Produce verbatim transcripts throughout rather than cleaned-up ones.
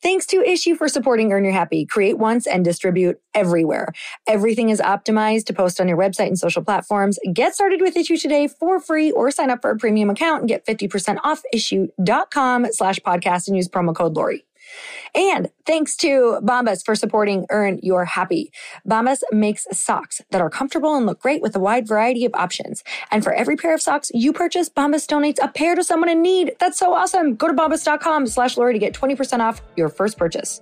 Thanks to Issuu for supporting Earn Your Happy. Create once and distribute everywhere. Everything is optimized to post on your website and social platforms. Get started with Issuu today for free or sign up for a premium account and get fifty percent off issuu.com slash podcast and use promo code Lori. And thanks to Bombas for supporting Earn Your Happy. Bombas makes socks that are comfortable and look great with a wide variety of options. And for every pair of socks you purchase, Bombas donates a pair to someone in need. That's so awesome. Go to bombas.com slash Lori to get twenty percent off your first purchase.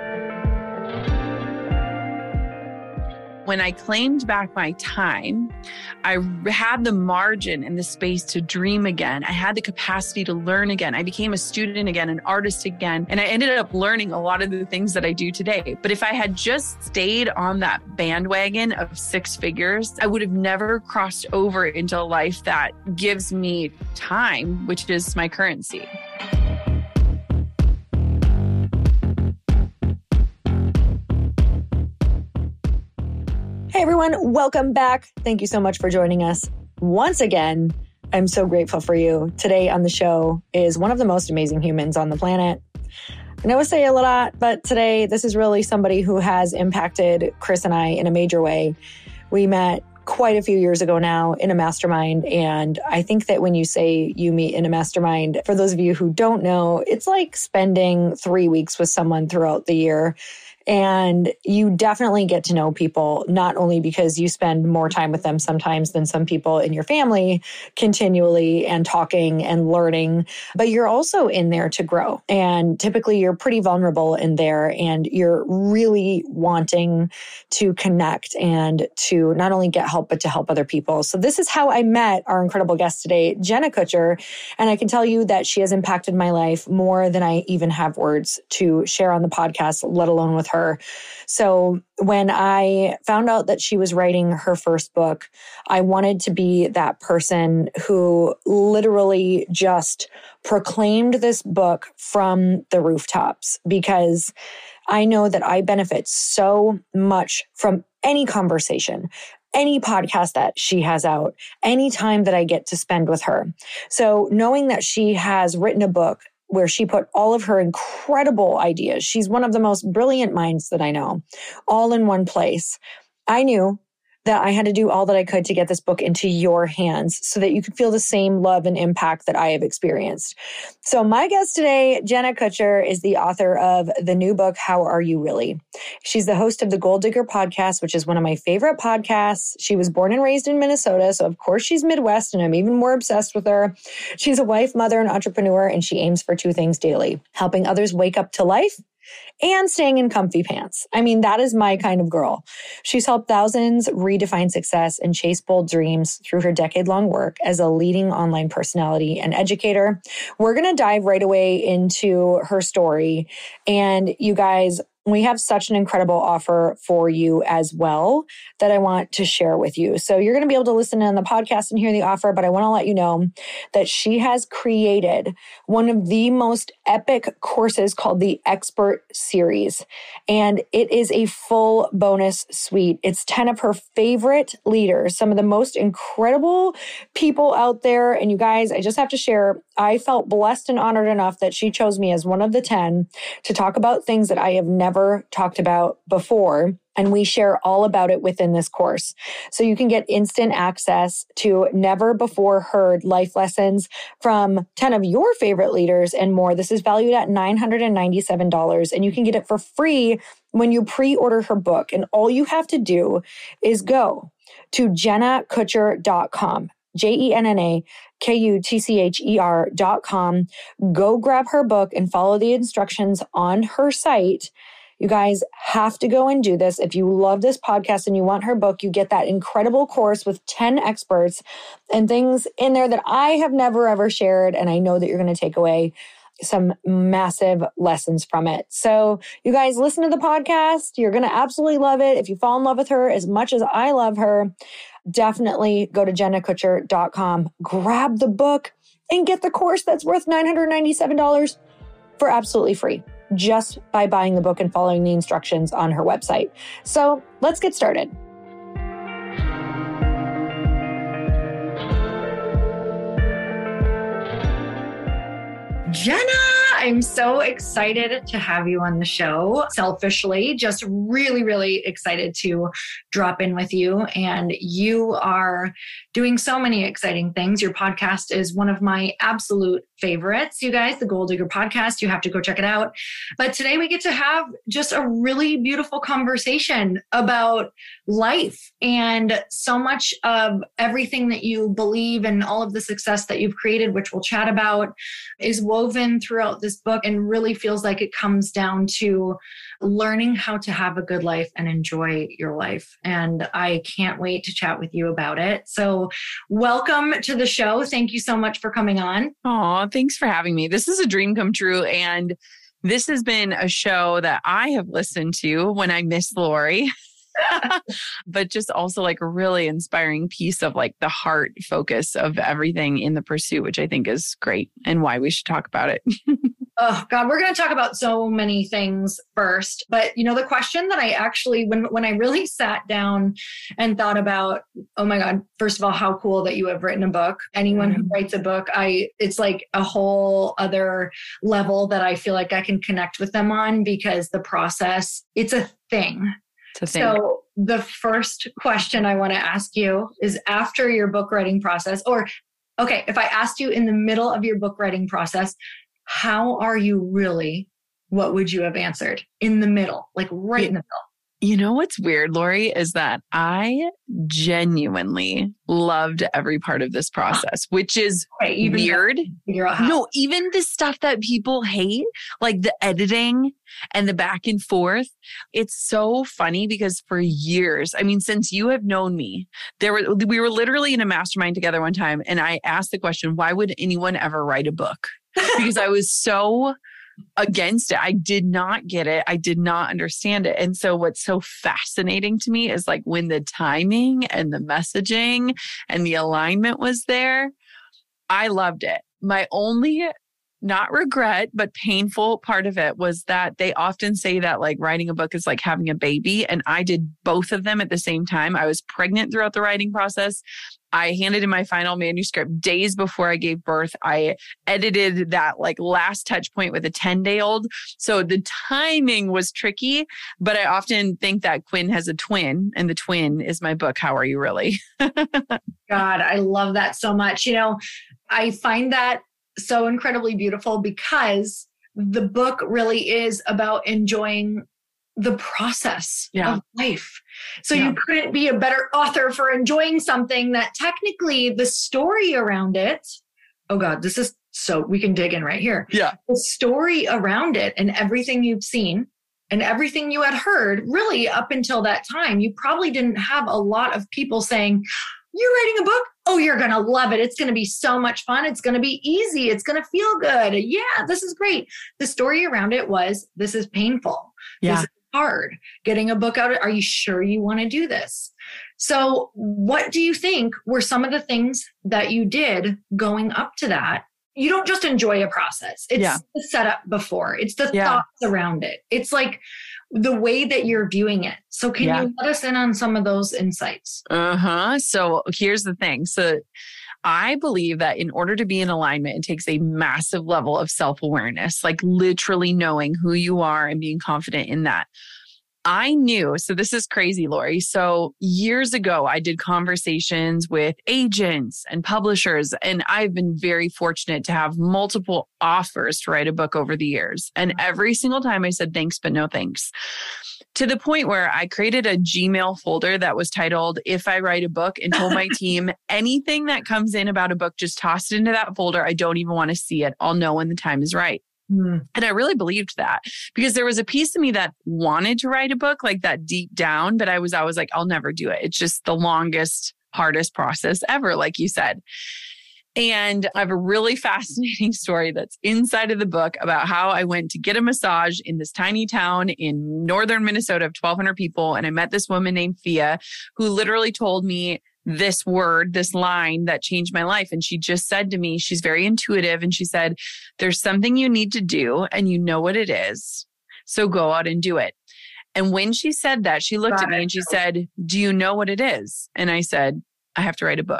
When I claimed back my time, I had the margin and the space to dream again. I had the capacity to learn again. I became a student again, an artist again, and I ended up learning a lot of the things that I do today. But if I had just stayed on that bandwagon of six figures, I would have never crossed over into a life that gives me time, which is my currency. Hey everyone, welcome back. Thank you so much for joining us once again. I'm so grateful for you. Today on the show is one of the most amazing humans on the planet. I know I say a lot, but today this is really somebody who has impacted Chris and I in a major way. We met quite a few years ago now in a mastermind. And I think that when you say you meet in a mastermind, for those of you who don't know, it's like spending three weeks with someone throughout the year. And you definitely get to know people, not only because you spend more time with them sometimes than some people in your family continually and talking and learning, but you're also in there to grow. And typically you're pretty vulnerable in there and you're really wanting to connect and to not only get help, but to help other people. So this is how I met our incredible guest today, Jenna Kutcher. And I can tell you that she has impacted my life more than I even have words to share on the podcast, let alone with her. Her. So when I found out that she was writing her first book, I wanted to be that person who literally just proclaimed this book from the rooftops, because I know that I benefit so much from any conversation, any podcast that she has out, any time that I get to spend with her. So knowing that she has written a book where she put all of her incredible ideas, she's one of the most brilliant minds that I know, all in one place. I knew that I had to do all that I could to get this book into your hands so that you could feel the same love and impact that I have experienced. So my guest today, Jenna Kutcher, is the author of the new book, How Are You Really? She's the host of the Goal Digger podcast, which is one of my favorite podcasts. She was born and raised in Minnesota, so of course she's Midwest, and I'm even more obsessed with her. She's a wife, mother, and entrepreneur, and she aims for two things daily: helping others wake up to life and staying in comfy pants. I mean, that is my kind of girl. She's helped thousands redefine success and chase bold dreams through her decade-long work as a leading online personality and educator. We're going to dive right away into her story. And you guys, we have such an incredible offer for you as well that I want to share with you. So you're going to be able to listen in on the podcast and hear the offer, but I want to let you know that she has created one of the most epic courses called the Expert Series. And it is a full bonus suite. It's ten of her favorite leaders, some of the most incredible people out there. And you guys, I just have to share, I felt blessed and honored enough that she chose me as one of the ten to talk about things that I have never talked about before. And we share all about it within this course. So you can get instant access to never before heard life lessons from ten of your favorite leaders and more. This is valued at nine hundred ninety-seven dollars, and you can get it for free when you pre-order her book. And all you have to do is go to jenna kutcher dot com. J E N N A K U T C H E R dot com. Go grab her book and follow the instructions on her site. You guys have to go and do this. If you love this podcast and you want her book, you get that incredible course with ten experts and things in there that I have never ever shared. And I know that you're going to take away some massive lessons from it. So you guys listen to the podcast. You're going to absolutely love it. If you fall in love with her as much as I love her, definitely go to jenna kutcher dot com, grab the book, and get the course that's worth nine hundred ninety-seven dollars for absolutely free, just by buying the book and following the instructions on her website. So let's get started. Jenna, I'm so excited to have you on the show. Selfishly, just really, really excited to drop in with you. And you are doing so many exciting things. Your podcast is one of my absolute favorites, you guys, the Goal Digger Podcast. You have to go check it out. But today we get to have just a really beautiful conversation about life, and so much of everything that you believe and all of the success that you've created, which we'll chat about, is woven throughout this book and really feels like it comes down to learning how to have a good life and enjoy your life. And I can't wait to chat with you about it. So welcome to the show. Thank you so much for coming on. Oh, thanks for having me. This is a dream come true. And this has been a show that I have listened to when I miss Lori. But just also like a really inspiring piece of like the heart focus of everything in the pursuit, which I think is great and why we should talk about it. Oh God, we're going to talk about so many things first. But you know, the question that I actually, when, when I really sat down and thought about, oh my God, first of all, how cool that you have written a book. Anyone who writes a book, I, it's like a whole other level that I feel like I can connect with them on, because the process, it's a thing. So the first question I want to ask you is, after your book writing process, or okay, if I asked you in the middle of your book writing process, how are you really? What would you have answered in the middle, like right in the middle? You know what's weird, Lori, is that I genuinely loved every part of this process, which is okay, even weird. No, even the stuff that people hate, like the editing and the back and forth. It's so funny because for years, I mean, since you have known me, there were we were literally in a mastermind together one time, and I asked the question, why would anyone ever write a book? Because I was so against it. I did not get it. I did not understand it. And so what's so fascinating to me is like when the timing and the messaging and the alignment was there, I loved it. My only not regret, but painful part of it was that they often say that like writing a book is like having a baby. And I did both of them at the same time. I was pregnant throughout the writing process. I handed in my final manuscript days before I gave birth. I edited that like last touch point with a ten day old. So the timing was tricky, but I often think that Quinn has a twin, and the twin is my book, How Are You Really? God, I love that so much. You know, I find that so incredibly beautiful, because the book really is about enjoying the process yeah. of life. So yeah. you couldn't be a better author for enjoying something that technically the story around it, oh God, this is so, we can dig in right here. Yeah. The story around it and everything you've seen and everything you had heard, really up until that time, you probably didn't have a lot of people saying, you're writing a book? Oh, you're going to love it. It's going to be so much fun. It's going to be easy. It's going to feel good. Yeah, this is great. The story around it was, this is painful. Yeah. This is hard. Getting a book out. Are you sure you want to do this? So what do you think were some of the things that you did going up to that? You don't just enjoy a process. It's yeah. the setup before. It's the yeah. thoughts around it. It's like the way that you're viewing it. So can yeah. you let us in on some of those insights? Uh-huh. So here's the thing. So I believe that in order to be in alignment, it takes a massive level of self-awareness, like literally knowing who you are and being confident in that. I knew, so this is crazy, Lori. So years ago, I did conversations with agents and publishers, and I've been very fortunate to have multiple offers to write a book over the years. And every single time I said, thanks, but no thanks. To the point where I created a Gmail folder that was titled, If I Write a Book, and told my team, anything that comes in about a book, just toss it into that folder. I don't even want to see it. I'll know when the time is right. Mm. And I really believed that, because there was a piece of me that wanted to write a book like that deep down, but I was always like, I'll never do it. It's just the longest, hardest process ever, like you said. And I have a really fascinating story that's inside of the book about how I went to get a massage in this tiny town in northern Minnesota of twelve hundred people. And I met this woman named Thea, who literally told me this word, this line that changed my life. And she just said to me, she's very intuitive. And she said, there's something you need to do and you know what it is. So go out and do it. And when she said that, she looked Got at me it. and she said, do you know what it is? And I said, I have to write a book.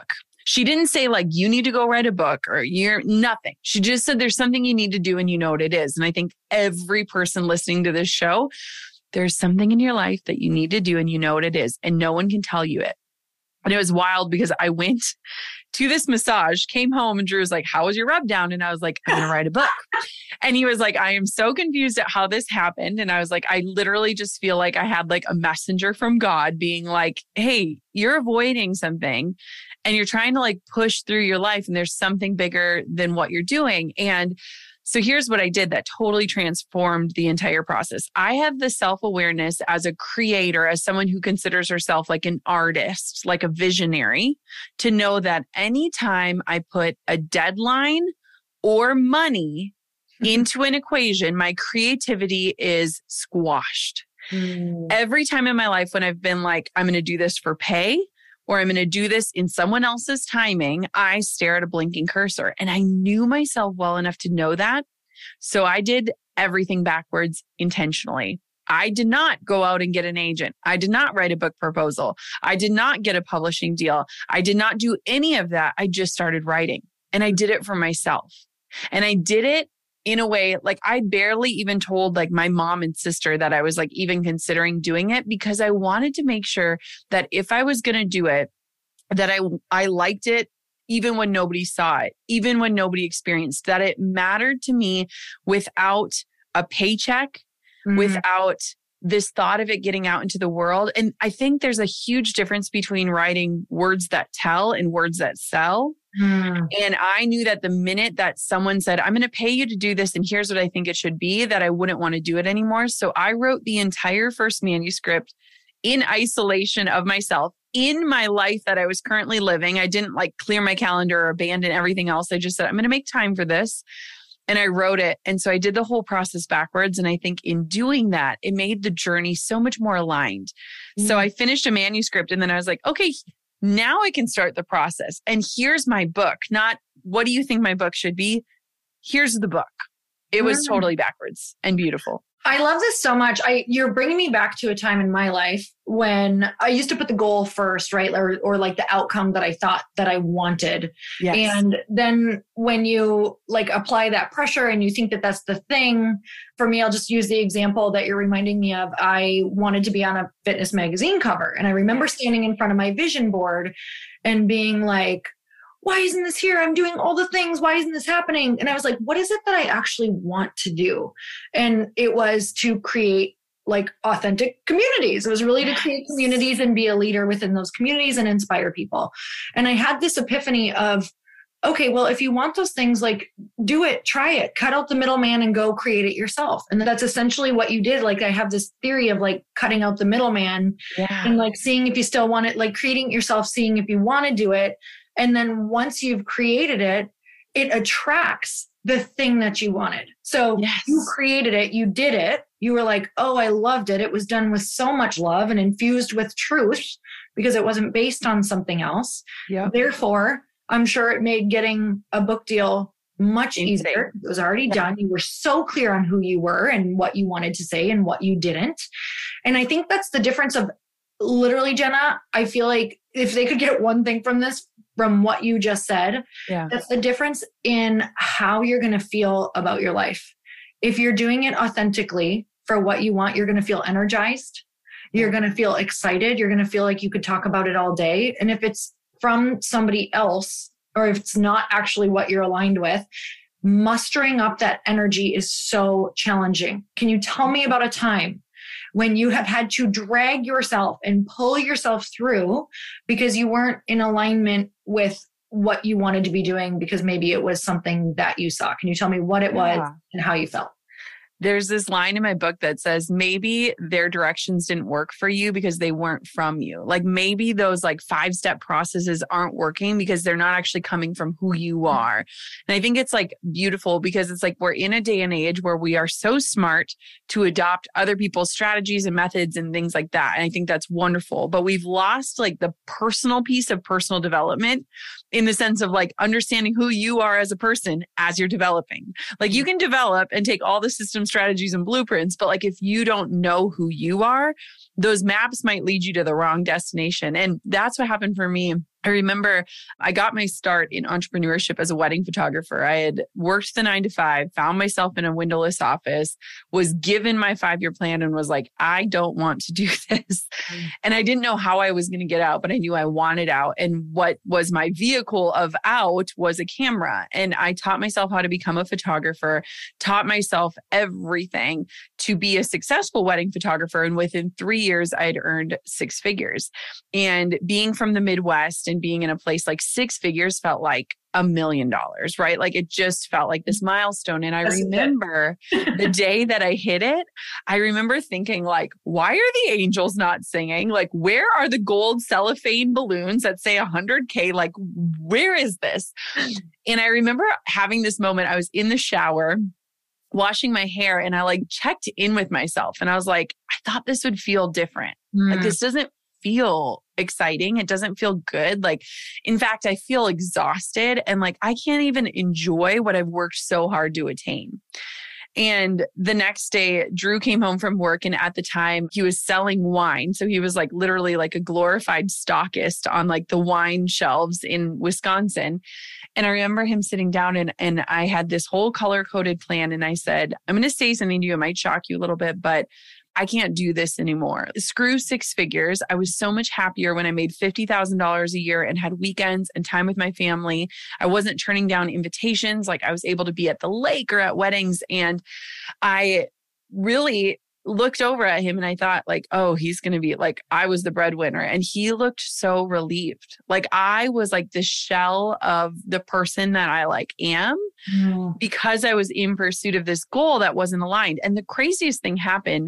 She didn't say like, you need to go write a book or you're nothing. She just said, there's something you need to do and you know what it is. And I think every person listening to this show, there's something in your life that you need to do and you know what it is. And no one can tell you it. And it was wild because I went to this massage, came home and Drew was like, how was your rub down? And I was like, I'm going to write a book. And he was like, I am so confused at how this happened. And I was like, I literally just feel like I had like a messenger from God being like, hey, you're avoiding something and you're trying to like push through your life and there's something bigger than what you're doing. And so here's what I did that totally transformed the entire process. I have the self-awareness as a creator, as someone who considers herself like an artist, like a visionary, to know that anytime I put a deadline or money into an equation, my creativity is squashed. Mm. Every time in my life when I've been like, I'm going to do this for pay, or I'm going to do this in someone else's timing, I stare at a blinking cursor. And I knew myself well enough to know that. So I did everything backwards intentionally. I did not go out and get an agent. I did not write a book proposal. I did not get a publishing deal. I did not do any of that. I just started writing and I did it for myself. And I did it in a way, like I barely even told like my mom and sister that I was like even considering doing it because I wanted to make sure that if I was going to do it, that I, I liked it even when nobody saw it, even when nobody experienced, that it mattered to me without a paycheck, mm-hmm. without this thought of it getting out into the world. And I think there's a huge difference between writing words that tell and words that sell. Mm. And I knew that the minute that someone said, I'm going to pay you to do this, and here's what I think it should be, that I wouldn't want to do it anymore. So I wrote the entire first manuscript in isolation of myself in my life that I was currently living. I didn't like clear my calendar or abandon everything else. I just said, I'm going to make time for this. And I wrote it. And so I did the whole process backwards. And I think in doing that, it made the journey so much more aligned. Mm. So I finished a manuscript and then I was like, okay, now I can start the process. And here's my book. Not what do you think my book should be? Here's the book. It was mm. totally backwards and beautiful. I love this so much. I you're bringing me back to a time in my life when I used to put the goal first, right? Or, or like the outcome that I thought that I wanted. Yes. And then when you like apply that pressure and you think that that's the thing, for me, I'll just use the example that you're reminding me of. I wanted to be on a fitness magazine cover. And I remember standing in front of my vision board and being like, why isn't this here? I'm doing all the things. Why isn't this happening? And I was like, what is it that I actually want to do? And it was to create like authentic communities. It was really to create communities and be a leader within those communities and inspire people. And I had this epiphany of, okay, well, if you want those things, like do it, try it, cut out the middleman and go create it yourself. And that's essentially what you did. Like I have this theory of like cutting out the middleman yeah. and like seeing if you still want it, like creating it yourself, seeing if you want to do it. And then once you've created it, it attracts the thing that you wanted. So yes. you created it, you did it. You were like, oh, I loved it. It was done with so much love and infused with truth because it wasn't based on something else. Yep. Therefore, I'm sure it made getting a book deal much easier. It was already yeah. done. You were so clear on who you were and what you wanted to say and what you didn't. And I think that's the difference of literally, Jenna, I feel like if they could get one thing from this, from what you just said, yeah. that's the difference in how you're going to feel about your life. If you're doing it authentically for what you want, you're going to feel energized. You're going to feel excited. You're going to feel like you could talk about it all day. And if it's from somebody else, or if it's not actually what you're aligned with, mustering up that energy is so challenging. Can you tell me about a time when you have had to drag yourself and pull yourself through because you weren't in alignment with what you wanted to be doing because maybe it was something that you saw? Can you tell me what it was yeah. and how you felt? There's this line in my book that says, maybe their directions didn't work for you because they weren't from you. Like maybe those like five-step processes aren't working because they're not actually coming from who you are. And I think it's like beautiful because it's like we're in a day and age where we are so smart to adopt other people's strategies and methods and things like that. And I think that's wonderful. But we've lost like the personal piece of personal development in the sense of like understanding who you are as a person as you're developing. Like you can develop and take all the systems, strategies, and blueprints, but like if you don't know who you are, those maps might lead you to the wrong destination. And that's what happened for me. I remember I got my start in entrepreneurship as a wedding photographer. I had worked the nine to five, found myself in a windowless office, was given my five-year plan and was like, I don't want to do this. Mm. And I didn't know how I was going to get out, but I knew I wanted out. And what was my vehicle of out was a camera. And I taught myself how to become a photographer, taught myself everything to be a successful wedding photographer. And within three years, I had earned six figures. And being from the Midwest and being in a place like six figures felt like a million dollars, right? Like it just felt like this milestone. And I That's remember the day that I hit it, I remember thinking like, why are the angels not singing? Like, where are the gold cellophane balloons that say one hundred K? Like, where is this? And I remember having this moment. I was in the shower washing my hair and I like checked in with myself and I was like, I thought this would feel different. Mm. Like this doesn't feel exciting. It doesn't feel good. Like, in fact, I feel exhausted and like, I can't even enjoy what I've worked so hard to attain. And the next day, Drew came home from work and at the time he was selling wine. So he was like literally like a glorified stockist on like the wine shelves in Wisconsin. And I remember him sitting down and, and I had this whole color coded plan. And I said, I'm going to say something to you. It might shock you a little bit, but I can't do this anymore. Screw six figures. I was so much happier when I made fifty thousand dollars a year and had weekends and time with my family. I wasn't turning down invitations. Like I was able to be at the lake or at weddings. And I really looked over at him and I thought like, oh, he's going to be like, I was the breadwinner. And he looked so relieved. Like I was like the shell of the person that I like am mm. because I was in pursuit of this goal that wasn't aligned. And the craziest thing happened.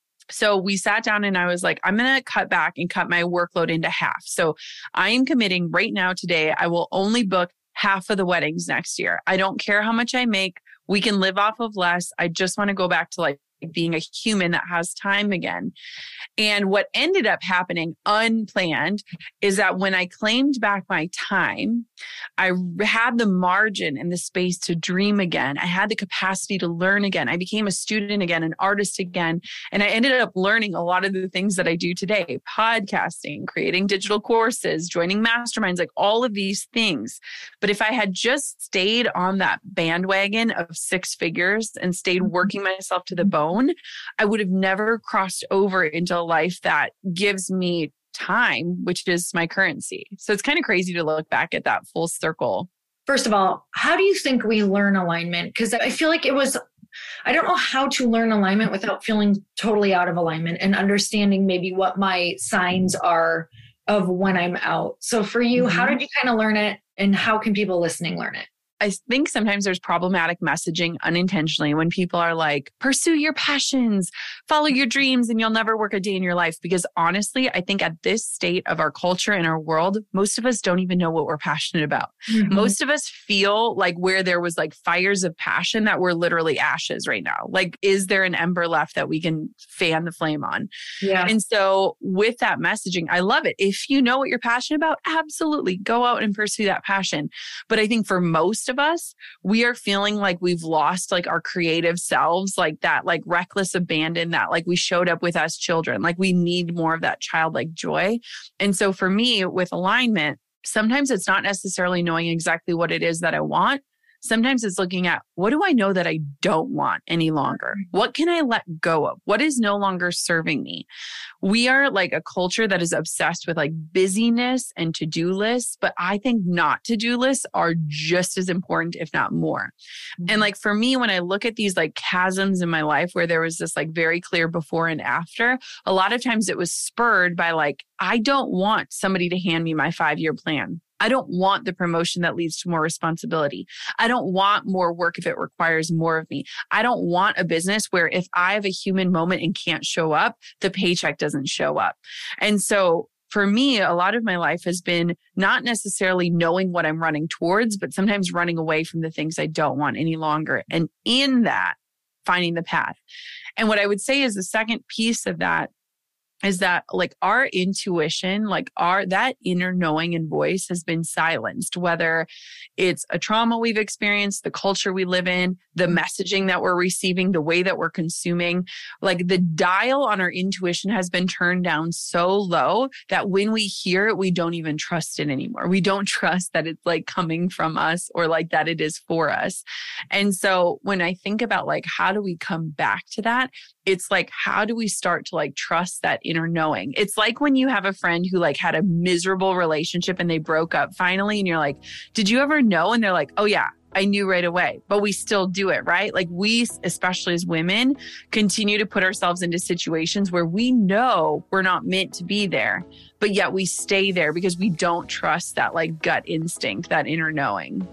So we sat down and I was like, I'm going to cut back and cut my workload into half. So I am committing right now today, I will only book half of the weddings next year. I don't care how much I make. We can live off of less. I just want to go back to like being a human that has time again. And what ended up happening unplanned is that when I claimed back my time, I had the margin and the space to dream again. I had the capacity to learn again. I became a student again, an artist again. And I ended up learning a lot of the things that I do today, podcasting, creating digital courses, joining masterminds, like all of these things. But if I had just stayed on that bandwagon of six figures and stayed working myself to the bone, I would have never crossed over into a life that gives me time, which is my currency. So it's kind of crazy to look back at that full circle. First of all, how do you think we learn alignment? Because I feel like it was, I don't know how to learn alignment without feeling totally out of alignment and understanding maybe what my signs are of when I'm out. So for you, mm-hmm. how did you kind of learn it and how can people listening learn it? I think sometimes there's problematic messaging unintentionally when people are like, pursue your passions, follow your dreams, and you'll never work a day in your life. Because honestly, I think at this state of our culture and our world, most of us don't even know what we're passionate about. Mm-hmm. Most of us feel like where there was like fires of passion that we're literally ashes right now. Like, is there an ember left that we can fan the flame on? Yeah. And so with that messaging, I love it. If you know what you're passionate about, absolutely go out and pursue that passion. But I think for most of us, we are feeling like we've lost like our creative selves, like that, like reckless abandon that like we showed up with as children. Like we need more of that childlike joy. And so for me with alignment, sometimes it's not necessarily knowing exactly what it is that I want. Sometimes it's looking at what do I know that I don't want any longer? What can I let go of? What is no longer serving me? We are like a culture that is obsessed with like busyness and to-do lists, but I think not to-do lists are just as important, if not more. Mm-hmm. And like for me, when I look at these like chasms in my life where there was this like very clear before and after, a lot of times it was spurred by like, I don't want somebody to hand me my five-year plan. I don't want the promotion that leads to more responsibility. I don't want more work if it requires more of me. I don't want a business where if I have a human moment and can't show up, the paycheck doesn't show up. And so for me, a lot of my life has been not necessarily knowing what I'm running towards, but sometimes running away from the things I don't want any longer. And in that, finding the path. And what I would say is the second piece of that is that like our intuition, like our, that inner knowing and voice has been silenced, whether it's a trauma we've experienced, the culture we live in, the messaging that we're receiving, the way that we're consuming, like the dial on our intuition has been turned down so low that when we hear it, we don't even trust it anymore. We don't trust that it's like coming from us or like that it is for us. And so when I think about like, how do we come back to that? It's like, how do we start to like trust that inner knowing? It's like when you have a friend who like had a miserable relationship and they broke up finally, and you're like, did you ever know? And they're like, oh yeah, I knew right away, but we still do it, right? Like we, especially as women, continue to put ourselves into situations where we know we're not meant to be there, but yet we stay there because we don't trust that like gut instinct, that inner knowing.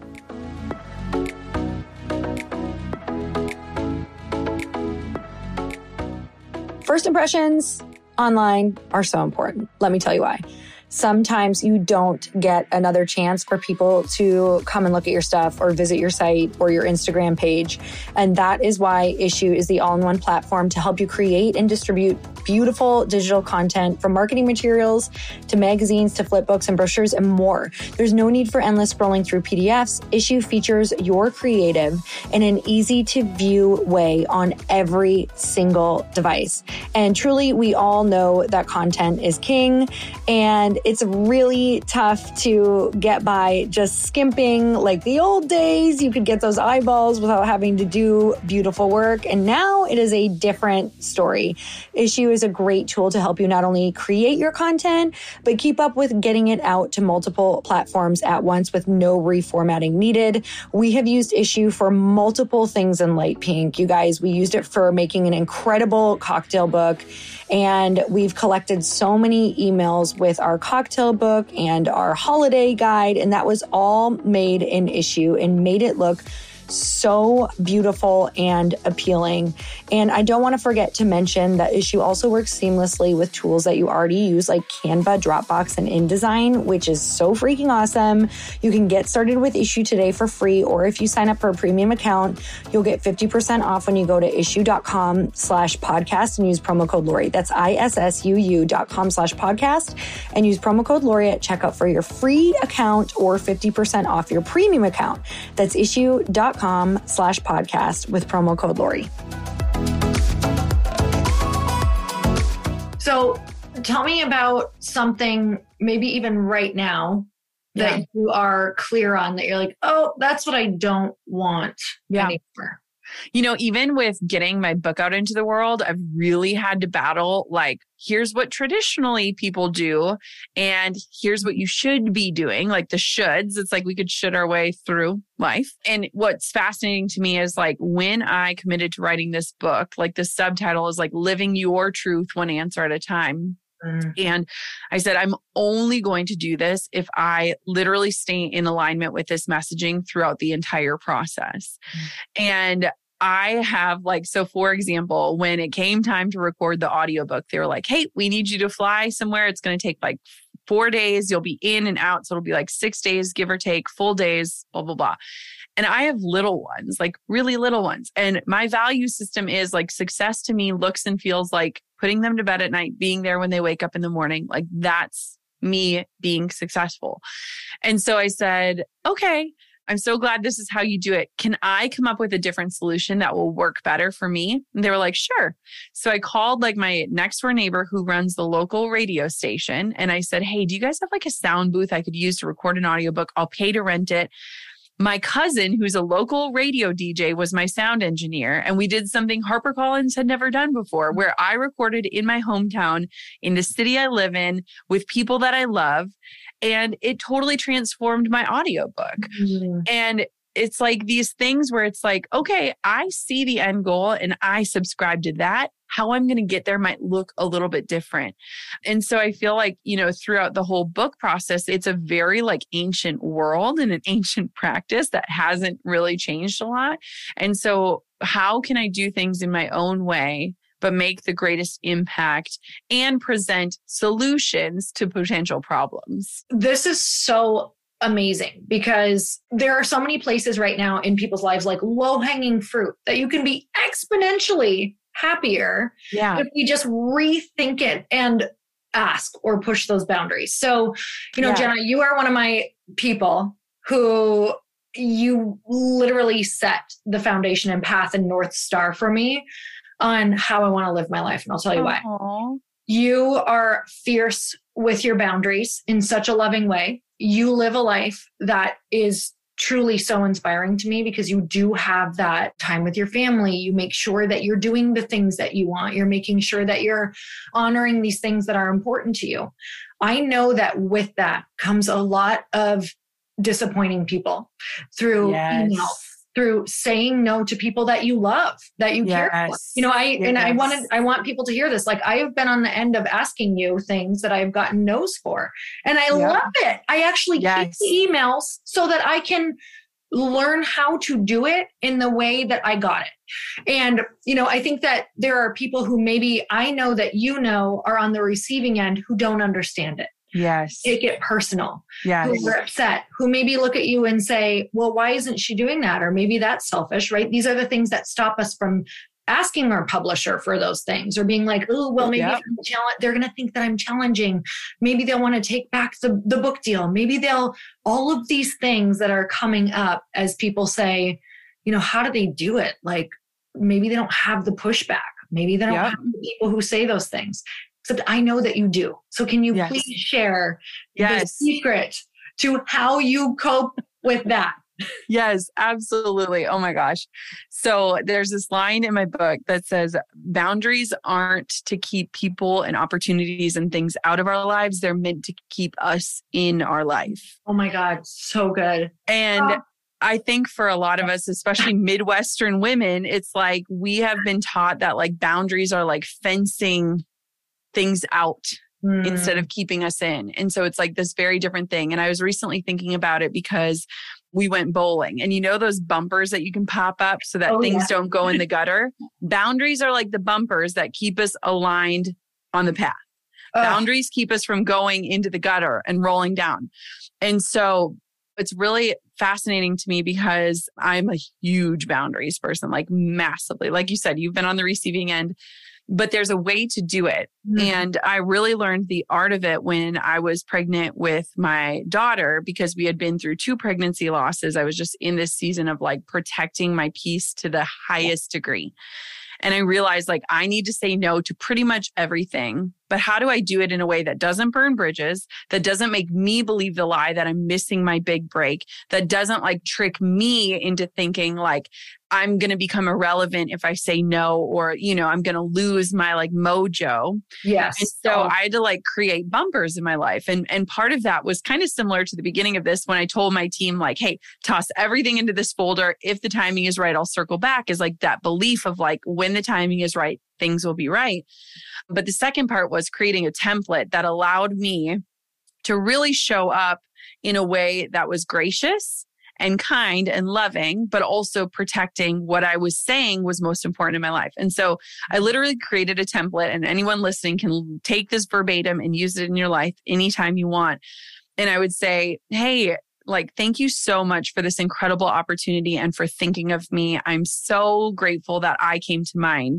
First impressions online are so important. Let me tell you why. Sometimes you don't get another chance for people to come and look at your stuff or visit your site or your Instagram page. And that is why Issuu is the all-in-one platform to help you create and distribute beautiful digital content, from marketing materials to magazines to flip books and brochures and more. There's no need for endless scrolling through P D Fs. Issuu features your creative in an easy to view way on every single device. And truly, we all know that content is king, and it's really tough to get by just skimping. Like the old days, you could get those eyeballs without having to do beautiful work. And now it is a different story. Issuu is a great tool to help you not only create your content, but keep up with getting it out to multiple platforms at once with no reformatting needed. We have used Issuu for multiple things in Light Pink. You guys, we used it for making an incredible cocktail book. And we've collected so many emails with our cocktail book and our holiday guide. And that was all made in Issuu and made it look so beautiful and appealing. And I don't want to forget to mention that Issuu also works seamlessly with tools that you already use like Canva, Dropbox, and InDesign, which is so freaking awesome. You can get started with Issuu today for free, or if you sign up for a premium account, you'll get fifty percent off when you go to issuu.com slash podcast and use promo code Lori. That's I-S-S-U-U dot com slash podcast and use promo code Lori at checkout for your free account or fifty percent off your premium account. That's issuu.com slash podcast with promo code Lori. So tell me about something, maybe even right now, that yeah. you are clear on, that you're like, oh, that's what I don't want yeah. anymore. You know, even with getting my book out into the world, I've really had to battle, like, here's what traditionally people do, and here's what you should be doing, like the shoulds. It's like we could should our way through life. And what's fascinating to me is like when I committed to writing this book, like the subtitle is like living your truth one answer at a time. Mm. And I said, I'm only going to do this if I literally stay in alignment with this messaging throughout the entire process. Mm. And I have like, so for example, when it came time to record the audiobook, they were like, hey, we need you to fly somewhere. It's going to take like four days. You'll be in and out. So it'll be like six days, give or take, full days, blah, blah, blah. And I have little ones, like really little ones. And my value system is like success to me looks and feels like putting them to bed at night, being there when they wake up in the morning. Like that's me being successful. And so I said, okay, I'm so glad this is how you do it. Can I come up with a different solution that will work better for me? And they were like, sure. So I called like my next door neighbor who runs the local radio station. And I said, hey, do you guys have like a sound booth I could use to record an audiobook? I'll pay to rent it. My cousin, who's a local radio D J, was my sound engineer. And we did something HarperCollins had never done before, where I recorded in my hometown, in the city I live in, with people that I love. And it totally transformed my audiobook. Mm-hmm. And it's like these things where it's like, okay, I see the end goal and I subscribe to that. How I'm going to get there might look a little bit different. And so I feel like, you know, throughout the whole book process, it's a very like ancient world and an ancient practice that hasn't really changed a lot. And so how can I do things in my own way, but make the greatest impact and present solutions to potential problems? This is so amazing because there are so many places right now in people's lives, like low-hanging fruit that you can be exponentially happier Yeah. if we just rethink it and ask or push those boundaries. So, you know, Yeah. Jenna, you are one of my people who you literally set the foundation and path and North Star for me on how I want to live my life. And I'll tell you why. Aww. You are fierce with your boundaries in such a loving way. You live a life that is truly so inspiring to me because you do have that time with your family. You make sure that you're doing the things that you want. You're making sure that you're honoring these things that are important to you. I know that with that comes a lot of disappointing people through Yes. email, through saying no to people that you love, that you care for. Yes. You know, I, and I Yes. wanted, I want people to hear this. Like I have been on the end of asking you things that I've gotten no's for, and I Yep. love it. I actually Yes. keep the emails so that I can learn how to do it in the way that I got it. And, you know, I think that there are people who maybe I know that, you know, are on the receiving end who don't understand it. Yes. Take it personal, Yes. who are upset, who maybe look at you and say, well, why isn't she doing that? Or maybe that's selfish, right? These are the things that stop us from asking our publisher for those things or being like, oh, well, maybe Yep. if I'm challenge- they're going to think that I'm challenging. Maybe they'll want to take back the, the book deal. Maybe they'll, all of these things that are coming up as people say, you know, how do they do it? Like maybe they don't have the pushback. Maybe they don't Yep. have the people who say those things. Except I know that you do. So can you Yes. please share the Yes. secret to how you cope with that? Yes, absolutely. Oh my gosh. So there's this line in my book that says boundaries aren't to keep people and opportunities and things out of our lives. They're meant to keep us in our life. Oh my God. So good. And Oh. I think for a lot of us, especially Midwestern women, it's like we have been taught that like boundaries are like fencing things out Mm. instead of keeping us in. And so it's like this very different thing. And I was recently thinking about it because we went bowling and you know those bumpers that you can pop up so that Oh, things yeah. don't go in the gutter? Boundaries are like the bumpers that keep us aligned on the path. Ugh. Boundaries keep us from going into the gutter and rolling down. And so it's really fascinating to me because I'm a huge boundaries person, like massively. Like you said, you've been on the receiving end. But there's a way to do it. Mm. And I really learned the art of it when I was pregnant with my daughter because we had been through two pregnancy losses. I was just in this season of like protecting my peace to the highest degree. And I realized like I need to say no to pretty much everything. But how do I do it in a way that doesn't burn bridges, that doesn't make me believe the lie that I'm missing my big break, that doesn't like trick me into thinking like I'm going to become irrelevant if I say no, or, you know, I'm going to lose my like mojo. Yes. And so I had to like create bumpers in my life. And, and part of that was kind of similar to the beginning of this when I told my team like, hey, toss everything into this folder. If the timing is right, I'll circle back, is like that belief of like, when the timing is right, things will be right. But the second part was creating a template that allowed me to really show up in a way that was gracious and kind and loving, but also protecting what I was saying was most important in my life. And so I literally created a template, and anyone listening can take this verbatim and use it in your life anytime you want. And I would say, hey, like, thank you so much for this incredible opportunity and for thinking of me. I'm so grateful that I came to mind.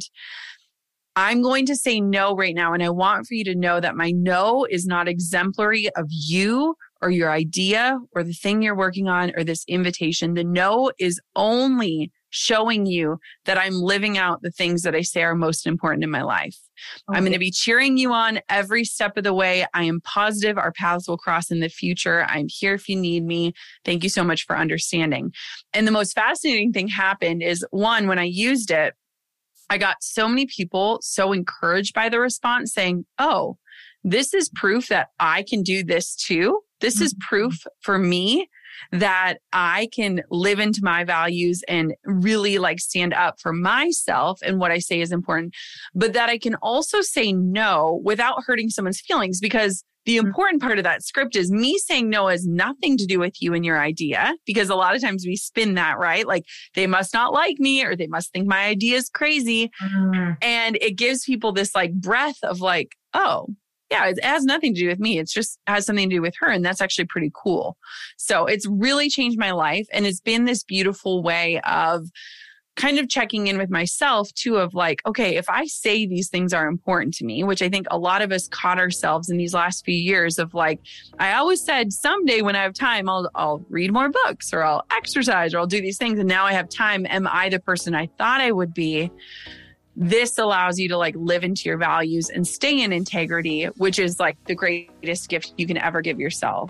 I'm going to say no right now. And I want for you to know that my no is not exemplary of you or your idea or the thing you're working on or this invitation. The no is only showing you that I'm living out the things that I say are most important in my life. Okay. I'm going to be cheering you on every step of the way. I am positive our paths will cross in the future. I'm here if you need me. Thank you so much for understanding. And the most fascinating thing happened is, one, when I used it, I got so many people so encouraged by the response saying, oh, this is proof that I can do this too. This is proof for me that I can live into my values and really like stand up for myself and what I say is important, but that I can also say no without hurting someone's feelings, because the important part of that script is me saying no has nothing to do with you and your idea, because a lot of times we spin that, right? Like they must not like me or they must think my idea is crazy. Mm. And it gives people this like breath of like, oh, yeah, it has nothing to do with me. It's just has something to do with her. And that's actually pretty cool. So it's really changed my life. And it's been this beautiful way of kind of checking in with myself too of like, okay, if I say these things are important to me, which I think a lot of us caught ourselves in these last few years of like, I always said someday when I have time, I'll, I'll read more books or I'll exercise or I'll do these things. And now I have time. Am I the person I thought I would be? This allows you to like live into your values and stay in integrity, which is like the greatest gift you can ever give yourself.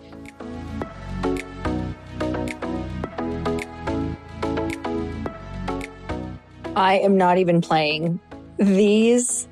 I am not even playing. These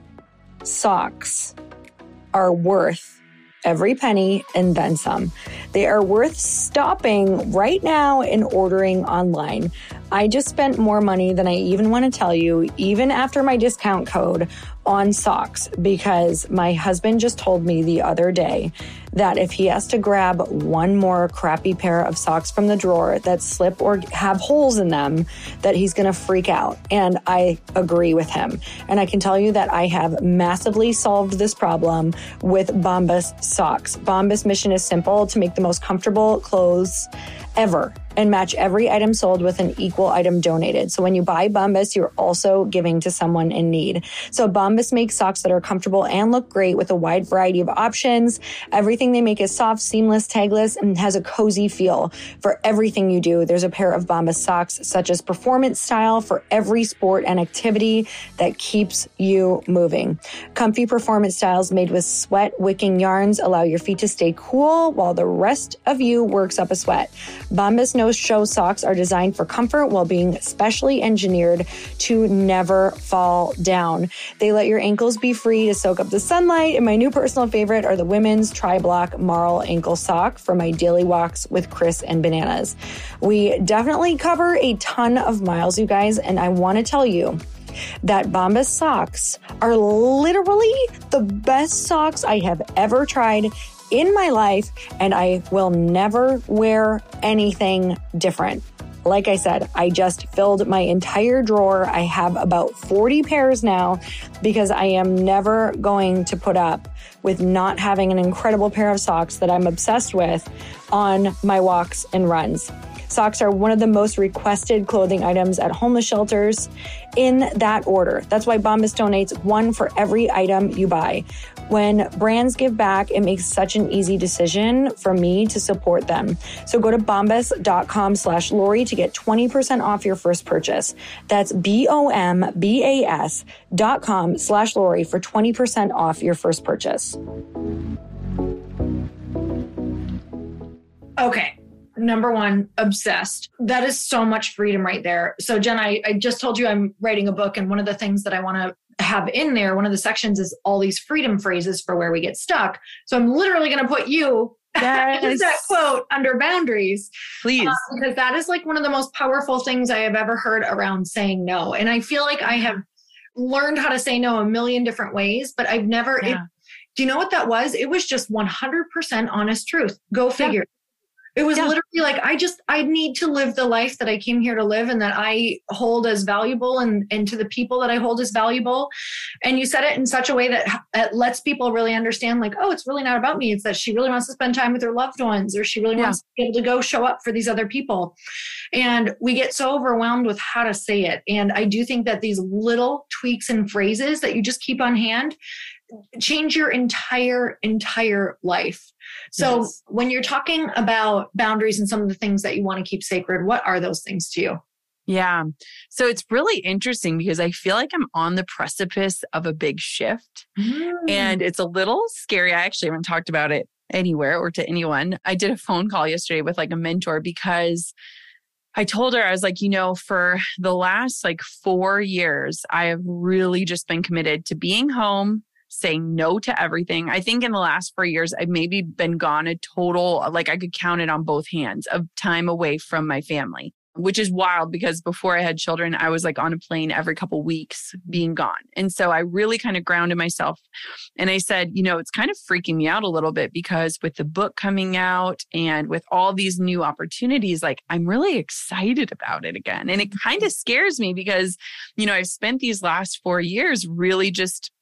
socks are worth every penny and then some. They are worth stopping right now and ordering online. I just spent more money than I even want to tell you, even after my discount code, on socks, because my husband just told me the other day that if he has to grab one more crappy pair of socks from the drawer that slip or have holes in them, that he's going to freak out. And I agree with him. And I can tell you that I have massively solved this problem with Bombas socks. Bombas' mission is simple: to make the most comfortable clothes ever and match every item sold with an equal item donated. So when you buy Bombas, you're also giving to someone in need. So Bombas makes socks that are comfortable and look great with a wide variety of options. Everything they make is soft, seamless, tagless, and has a cozy feel. For everything you do, there's a pair of Bombas socks, such as performance style for every sport and activity that keeps you moving. Comfy performance styles made with sweat-wicking yarns allow your feet to stay cool while the rest of you works up a sweat. Bombas no-show socks are designed for comfort while being specially engineered to never fall down. They let your ankles be free to soak up the sunlight, and my new personal favorite are the women's Tri-Block Marl ankle sock for my daily walks with Chris and Bananas. We definitely cover a ton of miles, you guys, and I want to tell you that Bombas socks are literally the best socks I have ever tried in my life, and I will never wear anything different. Like I said, I just filled my entire drawer. I have about forty pairs now because I am never going to put up with not having an incredible pair of socks that I'm obsessed with on my walks and runs. Socks are one of the most requested clothing items at homeless shelters in that order. That's why Bombas donates one for every item you buy. When brands give back, it makes such an easy decision for me to support them. So go to bombas.com slash Lori to get twenty percent off your first purchase. That's B-O-M-B-A-S dot com slash Lori for twenty percent off your first purchase. Okay. Number one, obsessed. That is so much freedom right there. So Jen, I, I just told you I'm writing a book, and one of the things that I want to have in there, one of the sections is all these freedom phrases for where we get stuck. So I'm literally going to put you yes. that quote under boundaries. Please. Uh, because that is like one of the most powerful things I have ever heard around saying no. And I feel like I have learned how to say no a million different ways, but I've never, yeah. it, do you know what that was? It was just one hundred percent honest truth. Go figure. Yeah. It was yeah. literally like, I just, I need to live the life that I came here to live and that I hold as valuable, and, and to the people that I hold as valuable. And you said it in such a way that, that lets people really understand, like, oh, it's really not about me. It's that she really wants to spend time with her loved ones, or she really yeah. wants to be able to go show up for these other people. And we get so overwhelmed with how to say it. And I do think that these little tweaks and phrases that you just keep on hand change your entire, entire life. So yes. when you're talking about boundaries and some of the things that you want to keep sacred, what are those things to you? Yeah. So it's really interesting because I feel like I'm on the precipice of a big shift, mm. and it's a little scary. I actually haven't talked about it anywhere or to anyone. I did a phone call yesterday with like a mentor because I told her, I was like, you know, for the last like four years, I have really just been committed to being home, saying no to everything. I think in the last four years, I've maybe been gone a total, like I could count it on both hands, of time away from my family, which is wild because before I had children, I was like on a plane every couple weeks being gone. And so I really kind of grounded myself. And I said, you know, it's kind of freaking me out a little bit because with the book coming out and with all these new opportunities, like I'm really excited about it again. And it kind of scares me because, you know, I've spent these last four years really just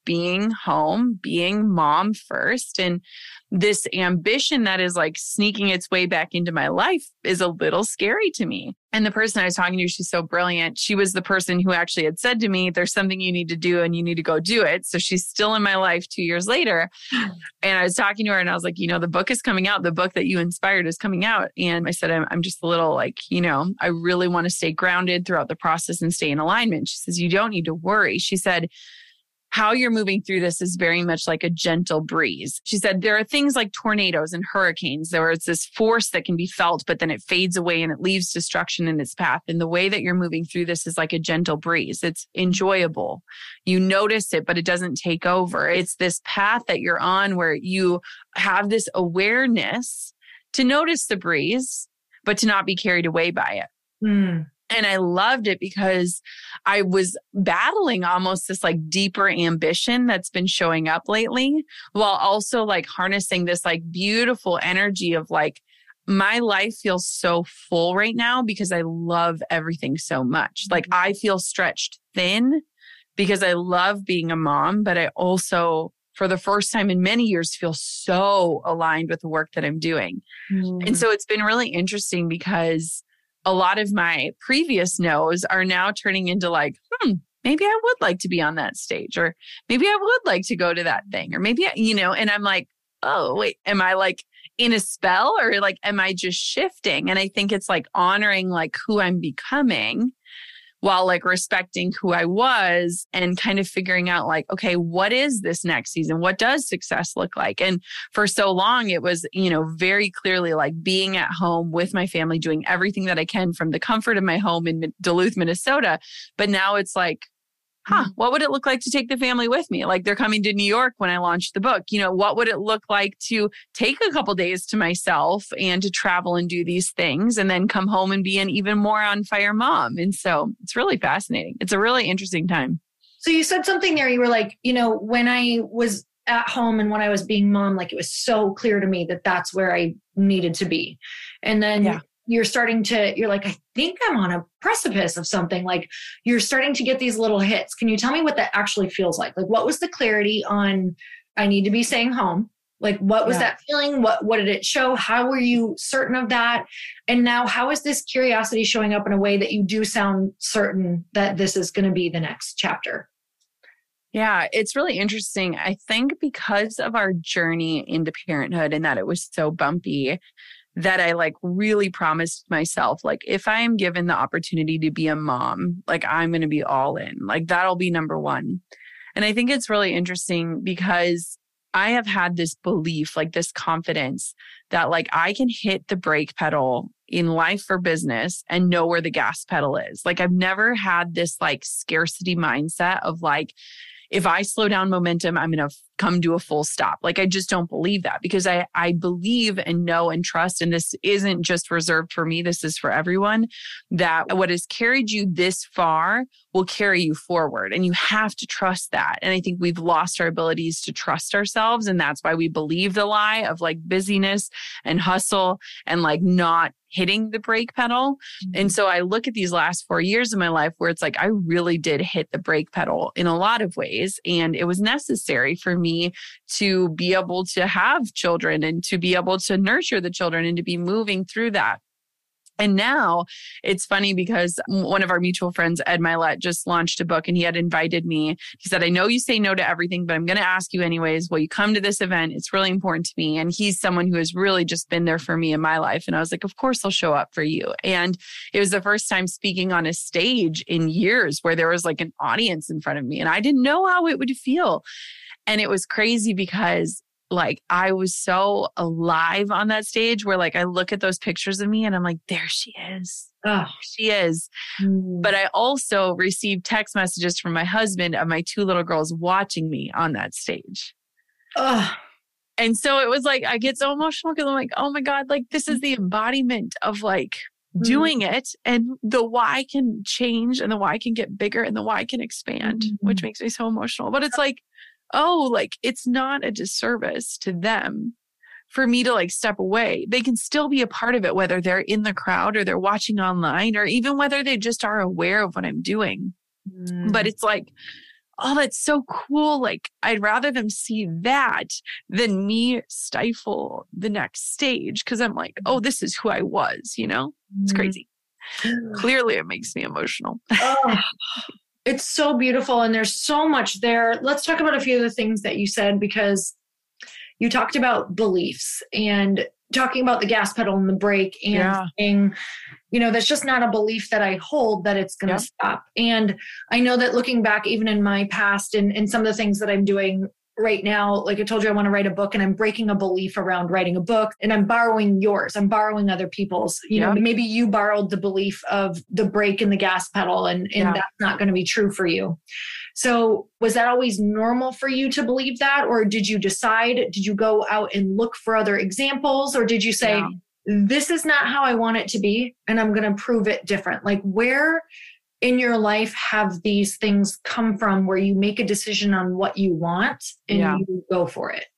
being home, being mom first. And this ambition that is like sneaking its way back into my life is a little scary to me. And the person I was talking to, she's so brilliant. She was the person who actually had said to me, there's something you need to do and you need to go do it. So she's still in my life two years later. And I was talking to her and I was like, you know, the book is coming out. The book that you inspired is coming out. And I said, I'm, I'm just a little like, you know, I really want to stay grounded throughout the process and stay in alignment. She says, you don't need to worry. She said, how you're moving through this is very much like a gentle breeze. She said, there are things like tornadoes and hurricanes where it's this force that can be felt, but then it fades away and it leaves destruction in its path. And the way that you're moving through this is like a gentle breeze. It's enjoyable. You notice it, but it doesn't take over. It's this path that you're on where you have this awareness to notice the breeze, but to not be carried away by it. Mm. And I loved it because I was battling almost this like deeper ambition that's been showing up lately, while also like harnessing this like beautiful energy of like, my life feels so full right now because I love everything so much. Like I feel stretched thin because I love being a mom, but I also, for the first time in many years, feel so aligned with the work that I'm doing. Mm. And so it's been really interesting because a lot of my previous no's are now turning into like, hmm, maybe I would like to be on that stage, or maybe I would like to go to that thing, or maybe, I, you know, and I'm like, oh, wait, am I like in a spell or like, am I just shifting? And I think it's like honoring like who I'm becoming while like respecting who I was and kind of figuring out like, okay, what is this next season? What does success look like? And for so long, it was, you know, very clearly like being at home with my family, doing everything that I can from the comfort of my home in Duluth, Minnesota. But now it's like, huh, what would it look like to take the family with me? Like they're coming to New York when I launched the book. You know, what would it look like to take a couple days to myself and to travel and do these things and then come home and be an even more on fire mom? And so it's really fascinating. It's a really interesting time. So you said something there. You were like, you know, when I was at home and when I was being mom, like it was so clear to me that that's where I needed to be. And then yeah. You're starting to, you're like, I think I'm on a precipice of something. Like you're starting to get these little hits. Can you tell me what that actually feels like? Like what was the clarity on, I need to be staying home? Like what was yeah. that feeling? What, what did it show? How were you certain of that? And now how is this curiosity showing up in a way that you do sound certain that this is going to be the next chapter? Yeah, it's really interesting. I think because of our journey into parenthood and that it was so bumpy, that I like really promised myself, like, if I am given the opportunity to be a mom, like I'm going to be all in, like that'll be number one. And I think it's really interesting because I have had this belief, like this confidence that like I can hit the brake pedal in life or business and know where the gas pedal is. Like I've never had this like scarcity mindset of like, if I slow down momentum, I'm going to come to a full stop. Like, I just don't believe that because I, I believe and know and trust, and this isn't just reserved for me, this is for everyone, that what has carried you this far will carry you forward. And you have to trust that. And I think we've lost our abilities to trust ourselves. And that's why we believe the lie of like busyness and hustle and like not hitting the brake pedal. Mm-hmm. And so I look at these last four years of my life where it's like, I really did hit the brake pedal in a lot of ways. And it was necessary for me to be able to have children and to be able to nurture the children and to be moving through that. And now it's funny because one of our mutual friends, Ed Milet, just launched a book and he had invited me. He said, I know you say no to everything, but I'm going to ask you anyways, will you come to this event? It's really important to me. And he's someone who has really just been there for me in my life. And I was like, of course I'll show up for you. And it was the first time speaking on a stage in years where there was like an audience in front of me and I didn't know how it would feel. And it was crazy because like I was so alive on that stage where like I look at those pictures of me and I'm like, there she is. Oh, there she is. Mm. But I also received text messages from my husband of my two little girls watching me on that stage. Oh. And so it was like, I get so emotional because I'm like, oh my God, like this is the embodiment of like mm. doing it, and the why can change and the why can get bigger and the why can expand, mm. which makes me so emotional. But it's like, oh, like it's not a disservice to them for me to like step away. They can still be a part of it, whether they're in the crowd or they're watching online or even whether they just are aware of what I'm doing. Mm. But it's like oh, that's so cool. Like, I'd rather them see that than me stifle the next stage. Cause I'm like, oh, this is who I was, you know? It's crazy. Clearly it makes me emotional. Oh, it's so beautiful. And there's so much there. Let's talk about a few of the things that you said, because you talked about beliefs and talking about the gas pedal and the brake and Yeah. saying, you know, that's just not a belief that I hold that it's going to Yep. stop. And I know that looking back, even in my past and, and some of the things that I'm doing right now, like I told you, I want to write a book and I'm breaking a belief around writing a book and I'm borrowing yours. I'm borrowing other people's, you Yep. know, maybe you borrowed the belief of the brake and the gas pedal and, and Yeah. that's not going to be true for you. So was that always normal for you to believe that? Or did you decide, did you go out and look for other examples? Or did you say, Yeah. this is not how I want it to be, and I'm going to prove it different? Like, where in your life have these things come from where you make a decision on what you want and Yeah. you go for it?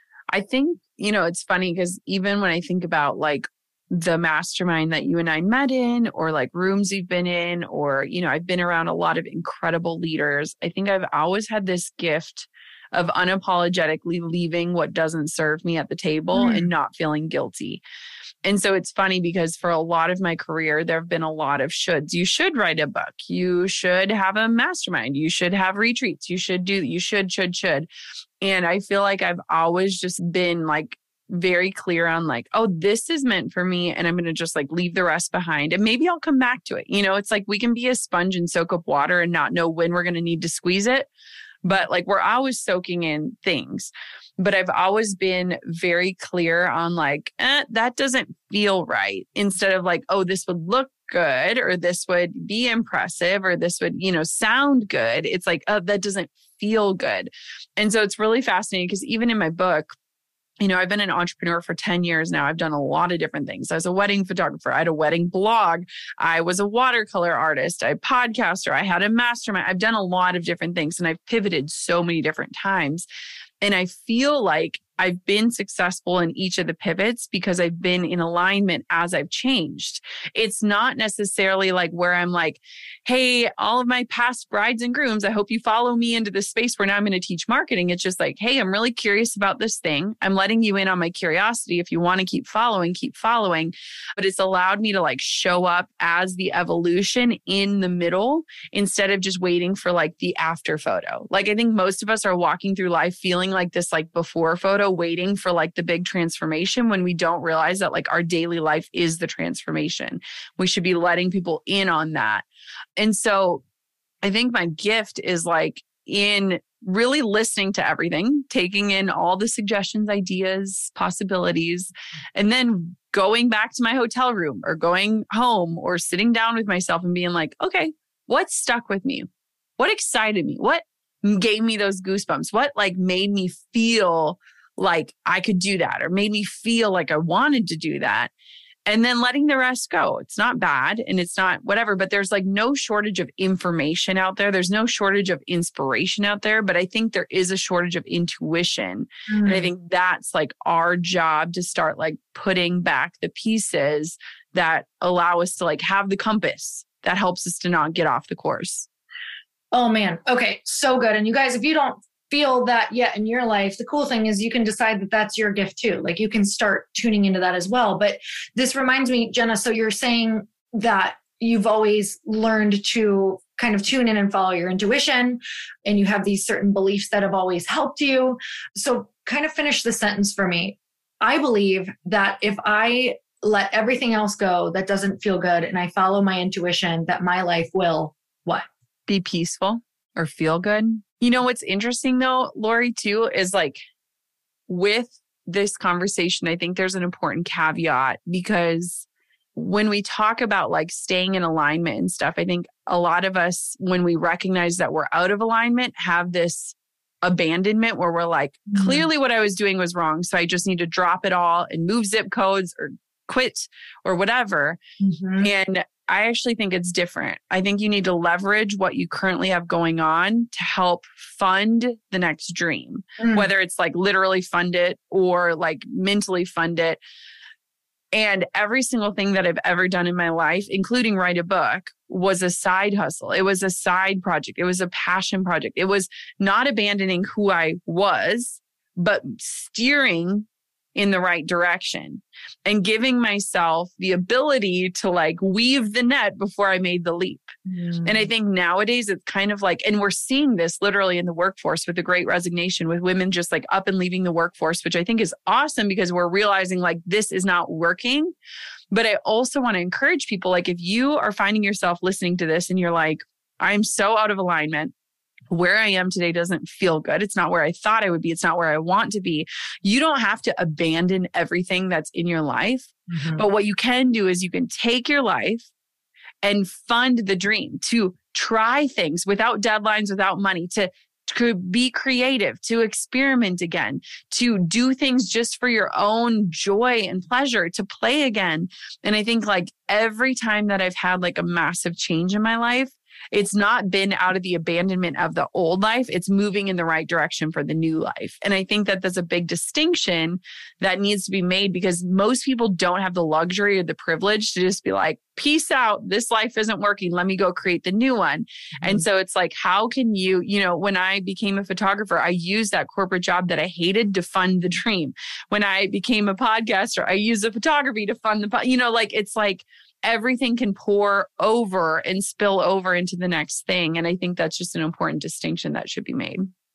I think, you know, it's funny because even when I think about like the mastermind that you and I met in, or like rooms we've been in, or, you know, I've been around a lot of incredible leaders. I think I've always had this gift of unapologetically leaving what doesn't serve me at the table Mm. and not feeling guilty. And so it's funny because for a lot of my career, there have been a lot of shoulds. You should write a book. You should have a mastermind. You should have retreats. You should do, you should, should, should. And I feel like I've always just been like very clear on like, oh, this is meant for me. And I'm going to just like leave the rest behind. And maybe I'll come back to it. You know, it's like we can be a sponge and soak up water and not know when we're going to need to squeeze it. But like we're always soaking in things. But I've always been very clear on like, eh, that doesn't feel right. Instead of like, oh, this would look good, or this would be impressive, or this would, you know, sound good. It's like, oh, that doesn't feel good. And so it's really fascinating because even in my book, you know, I've been an entrepreneur for ten years now. I've done a lot of different things. I was a wedding photographer. I had a wedding blog. I was a watercolor artist. I podcaster. I had a mastermind. I've done a lot of different things and I've pivoted so many different times. And I feel like I've been successful in each of the pivots because I've been in alignment as I've changed. It's not necessarily like where I'm like, hey, all of my past brides and grooms, I hope you follow me into this space where now I'm going to teach marketing. It's just like, hey, I'm really curious about this thing. I'm letting you in on my curiosity. If you want to keep following, keep following. But it's allowed me to like show up as the evolution in the middle instead of just waiting for like the after photo. Like I think most of us are walking through life feeling like this like before photo, waiting for like the big transformation when we don't realize that like our daily life is the transformation. We should be letting people in on that. And so I think my gift is like in really listening to everything, taking in all the suggestions, ideas, possibilities, and then going back to my hotel room or going home or sitting down with myself and being like, okay, what stuck with me? What excited me? What gave me those goosebumps? What like made me feel like I could do that or made me feel like I wanted to do that? And then letting the rest go. It's not bad and it's not whatever, but there's like no shortage of information out there. There's no shortage of inspiration out there, but I think there is a shortage of intuition. Mm. And I think that's like our job to start like putting back the pieces that allow us to like have the compass that helps us to not get off the course. Oh man. Okay. So good. And you guys, if you don't feel that yet in your life, the cool thing is you can decide that that's your gift too. Like you can start tuning into that as well. But this reminds me, Jenna, so you're saying that you've always learned to kind of tune in and follow your intuition, and you have these certain beliefs that have always helped you. So kind of finish the sentence for me. I believe that if I let everything else go that doesn't feel good and I follow my intuition, that my life will what? Be peaceful or feel good. You know, what's interesting though, Lori, too, is like with this conversation, I think there's an important caveat because when we talk about like staying in alignment and stuff, I think a lot of us, when we recognize that we're out of alignment, have this abandonment where we're like, mm-hmm. clearly what I was doing was wrong. So I just need to drop it all and move zip codes or quit or whatever. Mm-hmm. And I actually think it's different. I think you need to leverage what you currently have going on to help fund the next dream, mm. whether it's like literally fund it or like mentally fund it. And every single thing that I've ever done in my life, including write a book, was a side hustle. It was a side project. It was a passion project. It was not abandoning who I was, but steering in the right direction and giving myself the ability to like weave the net before I made the leap. Mm. And I think nowadays it's kind of like, and we're seeing this literally in the workforce with the Great Resignation, with women just like up and leaving the workforce, which I think is awesome because we're realizing like this is not working. But I also want to encourage people, like if you are finding yourself listening to this and you're like, I'm so out of alignment, where I am today doesn't feel good. It's not where I thought I would be. It's not where I want to be. You don't have to abandon everything that's in your life. Mm-hmm. But what you can do is you can take your life and fund the dream, to try things without deadlines, without money, to, to be creative, to experiment again, to do things just for your own joy and pleasure, to play again. And I think like every time that I've had like a massive change in my life, it's not been out of the abandonment of the old life. It's moving in the right direction for the new life. And I think that there's a big distinction that needs to be made because most people don't have the luxury or the privilege to just be like, peace out. This life isn't working. Let me go create the new one. Mm-hmm. And so it's like, how can you, you know, when I became a photographer, I used that corporate job that I hated to fund the dream. When I became a podcaster, I used the photography to fund the, you know, like, it's like, everything can pour over and spill over into the next thing. And I think that's just an important distinction that should be made.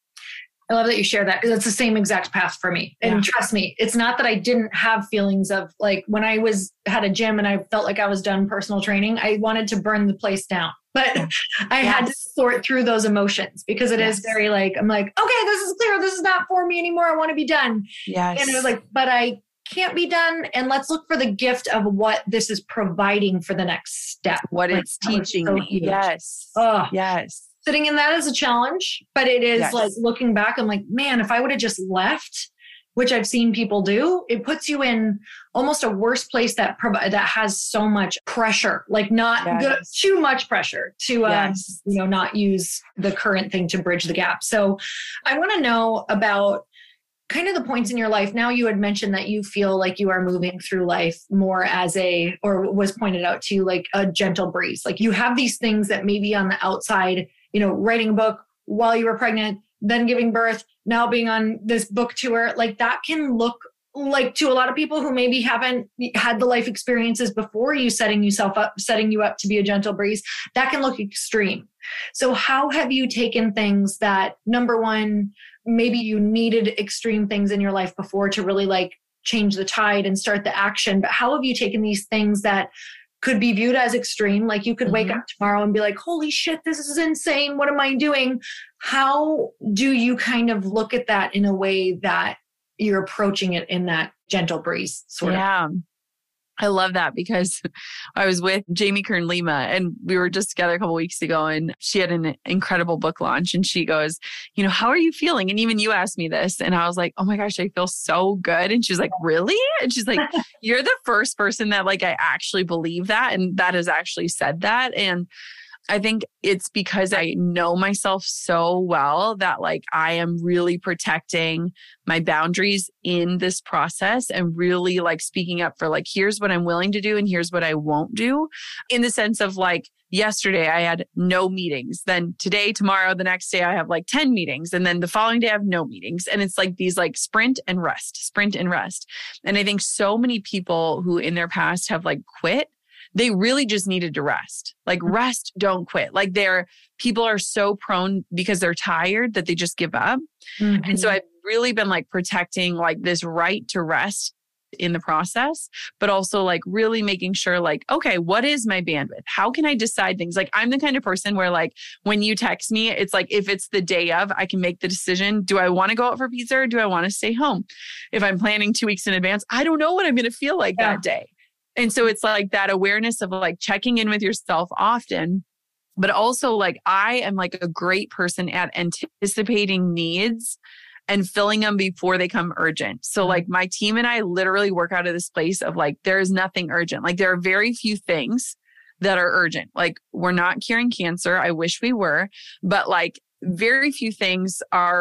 I love that you share that because it's the same exact path for me. And yeah. Trust me, it's not that I didn't have feelings of like when I was had a gym and I felt like I was done personal training, I wanted to burn the place down. But I yes. had to sort through those emotions because it yes. is very like, I'm like, okay, this is clear. This is not for me anymore. I want to be done. Yes. And it was like, but I can't be done. And let's look for the gift of what this is providing for the next step. What like, it's teaching so me. Huge. Yes. Oh, yes. Sitting in that is a challenge, but it is yes. like looking back, I'm like, man, if I would have just left, which I've seen people do, it puts you in almost a worse place that prov- that has so much pressure, like not yes. good, too much pressure to, um, yes. you know, not use the current thing to bridge the gap. So I want to know about kind of the points in your life. Now you had mentioned that you feel like you are moving through life more as a, or was pointed out to you, like a gentle breeze. Like you have these things that maybe on the outside, you know, writing a book while you were pregnant, then giving birth, now being on this book tour, like that can look like to a lot of people who maybe haven't had the life experiences before you setting yourself up, setting you up to be a gentle breeze, that can look extreme. So how have you taken things that, number one, maybe you needed extreme things in your life before to really like change the tide and start the action, but how have you taken these things that could be viewed as extreme? Like you could mm-hmm. wake up tomorrow and be like, holy shit, this is insane. What am I doing? How do you kind of look at that in a way that you're approaching it in that gentle breeze sort yeah. of? I love that because I was with Jamie Kern Lima and we were just together a couple of weeks ago and she had an incredible book launch and she goes, you know, how are you feeling? And even you asked me this and I was like, oh my gosh, I feel so good. And she's like, really? And she's like, you're the first person that like, I actually believe that. And that has actually said that. And I think it's because I know myself so well that like I am really protecting my boundaries in this process and really like speaking up for like, here's what I'm willing to do and here's what I won't do, in the sense of like, yesterday I had no meetings. Then today, tomorrow, the next day I have like ten meetings. And then the following day I have no meetings. And it's like these like sprint and rest, sprint and rest. And I think so many people who in their past have like quit, they really just needed to rest. Like rest, don't quit. Like they're, people are so prone because they're tired that they just give up. Mm-hmm. And so I've really been like protecting like this right to rest in the process, but also like really making sure like, okay, what is my bandwidth? How can I decide things? Like I'm the kind of person where like, when you text me, it's like, if it's the day of, I can make the decision. Do I want to go out for pizza or do I want to stay home? If I'm planning two weeks in advance, I don't know what I'm going to feel like yeah. that day. And so it's like that awareness of like checking in with yourself often, but also like I am like a great person at anticipating needs and filling them before they come urgent. So like my team and I literally work out of this place of like, there is nothing urgent. Like there are very few things that are urgent. Like we're not curing cancer. I wish we were, but like very few things are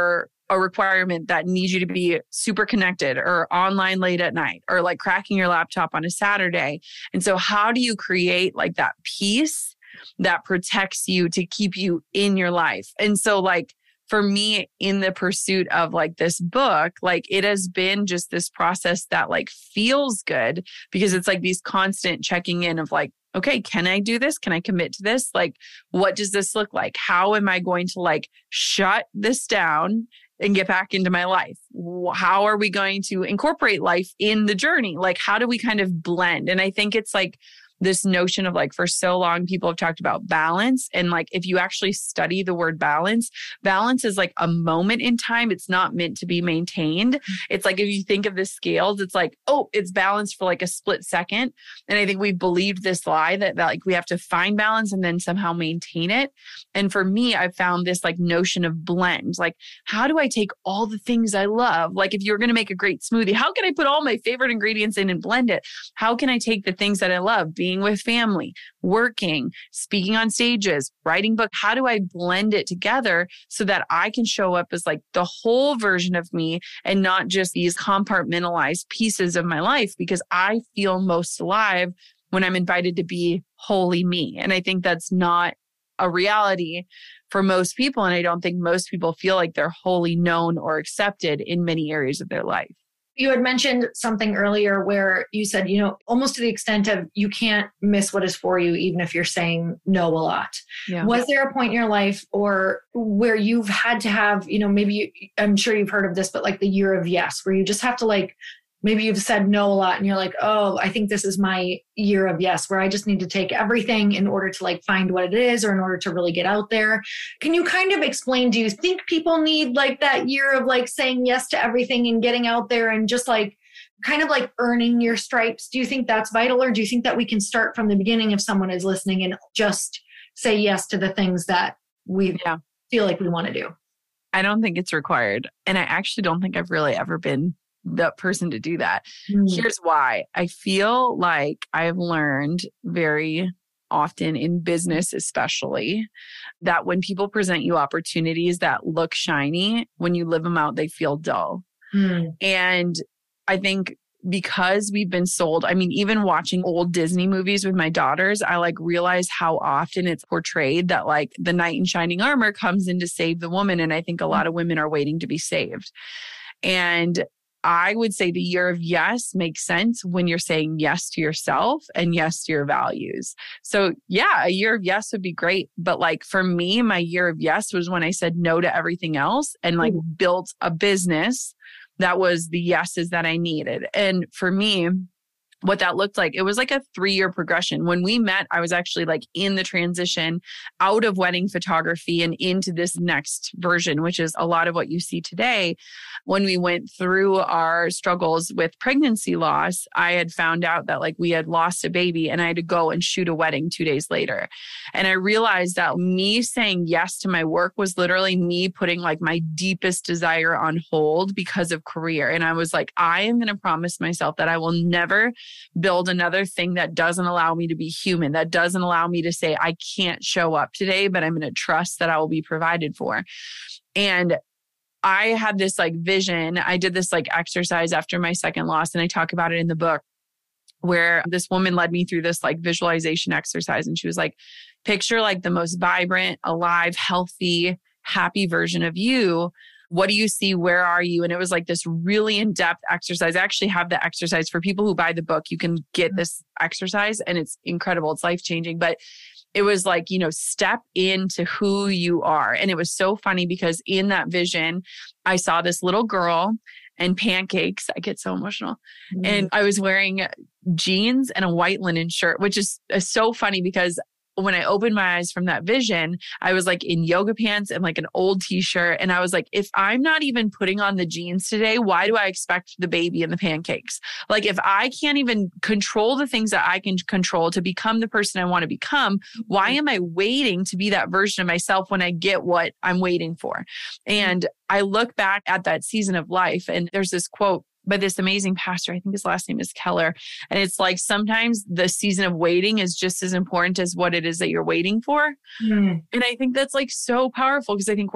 a requirement that needs you to be super connected or online late at night or like cracking your laptop on a Saturday. And so how do you create like that peace that protects you to keep you in your life? And so like for me in the pursuit of like this book, like it has been just this process that like feels good because it's like these constant checking in of like, okay, can I do this? Can I commit to this? Like, what does this look like? How am I going to like shut this down and get back into my life? How are we going to incorporate life in the journey? Like, how do we kind of blend? And I think it's like this notion of like, for so long, people have talked about balance. And like, if you actually study the word balance, balance is like a moment in time. It's not meant to be maintained. It's like, if you think of the scales, it's like, oh, it's balanced for like a split second. And I think we've believed this lie that, that like we have to find balance and then somehow maintain it. And for me, I've found this like notion of blend. Like, how do I take all the things I love? Like if you're going to make a great smoothie, how can I put all my favorite ingredients in and blend it? How can I take the things that I love? Being with family, working, speaking on stages, writing books. How do I blend it together so that I can show up as like the whole version of me and not just these compartmentalized pieces of my life? Because I feel most alive when I'm invited to be wholly me. And I think that's not a reality for most people. And I don't think most people feel like they're wholly known or accepted in many areas of their life. You had mentioned something earlier where you said, you know, almost to the extent of you can't miss what is for you, even if you're saying no a lot. Yeah. Was there a point in your life or where you've had to have, you know, maybe you, I'm sure you've heard of this, but like the year of yes, where you just have to like, maybe you've said no a lot and you're like, oh, I think this is my year of yes, where I just need to take everything in order to like find what it is or in order to really get out there. Can you kind of explain, do you think people need like that year of like saying yes to everything and getting out there and just like kind of like earning your stripes? Do you think that's vital, or do you think that we can start from the beginning if someone is listening and just say yes to the things that we yeah. feel like we want to do? I don't think it's required. And I actually don't think I've really ever been the person to do that. Mm. Here's why. I feel like I've learned very often in business, especially, that when people present you opportunities that look shiny, when you live them out, they feel dull. Mm. And I think because we've been sold, I mean, even watching old Disney movies with my daughters, I like realize how often it's portrayed that like the knight in shining armor comes in to save the woman. And I think a lot of women are waiting to be saved. And I would say the year of yes makes sense when you're saying yes to yourself and yes to your values. So yeah, a year of yes would be great. But like for me, my year of yes was when I said no to everything else and like mm. built a business that was the yeses that I needed. And for me, what that looked like, it was like a three-year progression. When we met, I was actually like in the transition out of wedding photography and into this next version, which is a lot of what you see today. When we went through our struggles with pregnancy loss, I had found out that like we had lost a baby and I had to go and shoot a wedding two days later. And I realized that me saying yes to my work was literally me putting like my deepest desire on hold because of career. And I was like, I am going to promise myself that I will never build another thing that doesn't allow me to be human, that doesn't allow me to say, I can't show up today, but I'm going to trust that I will be provided for. And I had this like vision. I did this like exercise after my second loss, and I talk about it in the book, where this woman led me through this like visualization exercise. And she was like, picture like the most vibrant, alive, healthy, happy version of you. What do you see? Where are you? And it was like this really in-depth exercise. I actually have the exercise for people who buy the book. You can get this exercise and it's incredible. It's life-changing. But it was like, you know, step into who you are. And it was so funny because in that vision, I saw this little girl and pancakes. I get so emotional. Mm. And I was wearing jeans and a white linen shirt, which is, is so funny because when I opened my eyes from that vision, I was like in yoga pants and like an old t-shirt. And I was like, if I'm not even putting on the jeans today, why do I expect the baby and the pancakes? Like if I can't even control the things that I can control to become the person I want to become, why am I waiting to be that version of myself when I get what I'm waiting for? And I look back at that season of life and there's this quote by this amazing pastor. I think his last name is Keller. And it's like, sometimes the season of waiting is just as important as what it is that you're waiting for. Mm. And I think that's like so powerful because I think we're like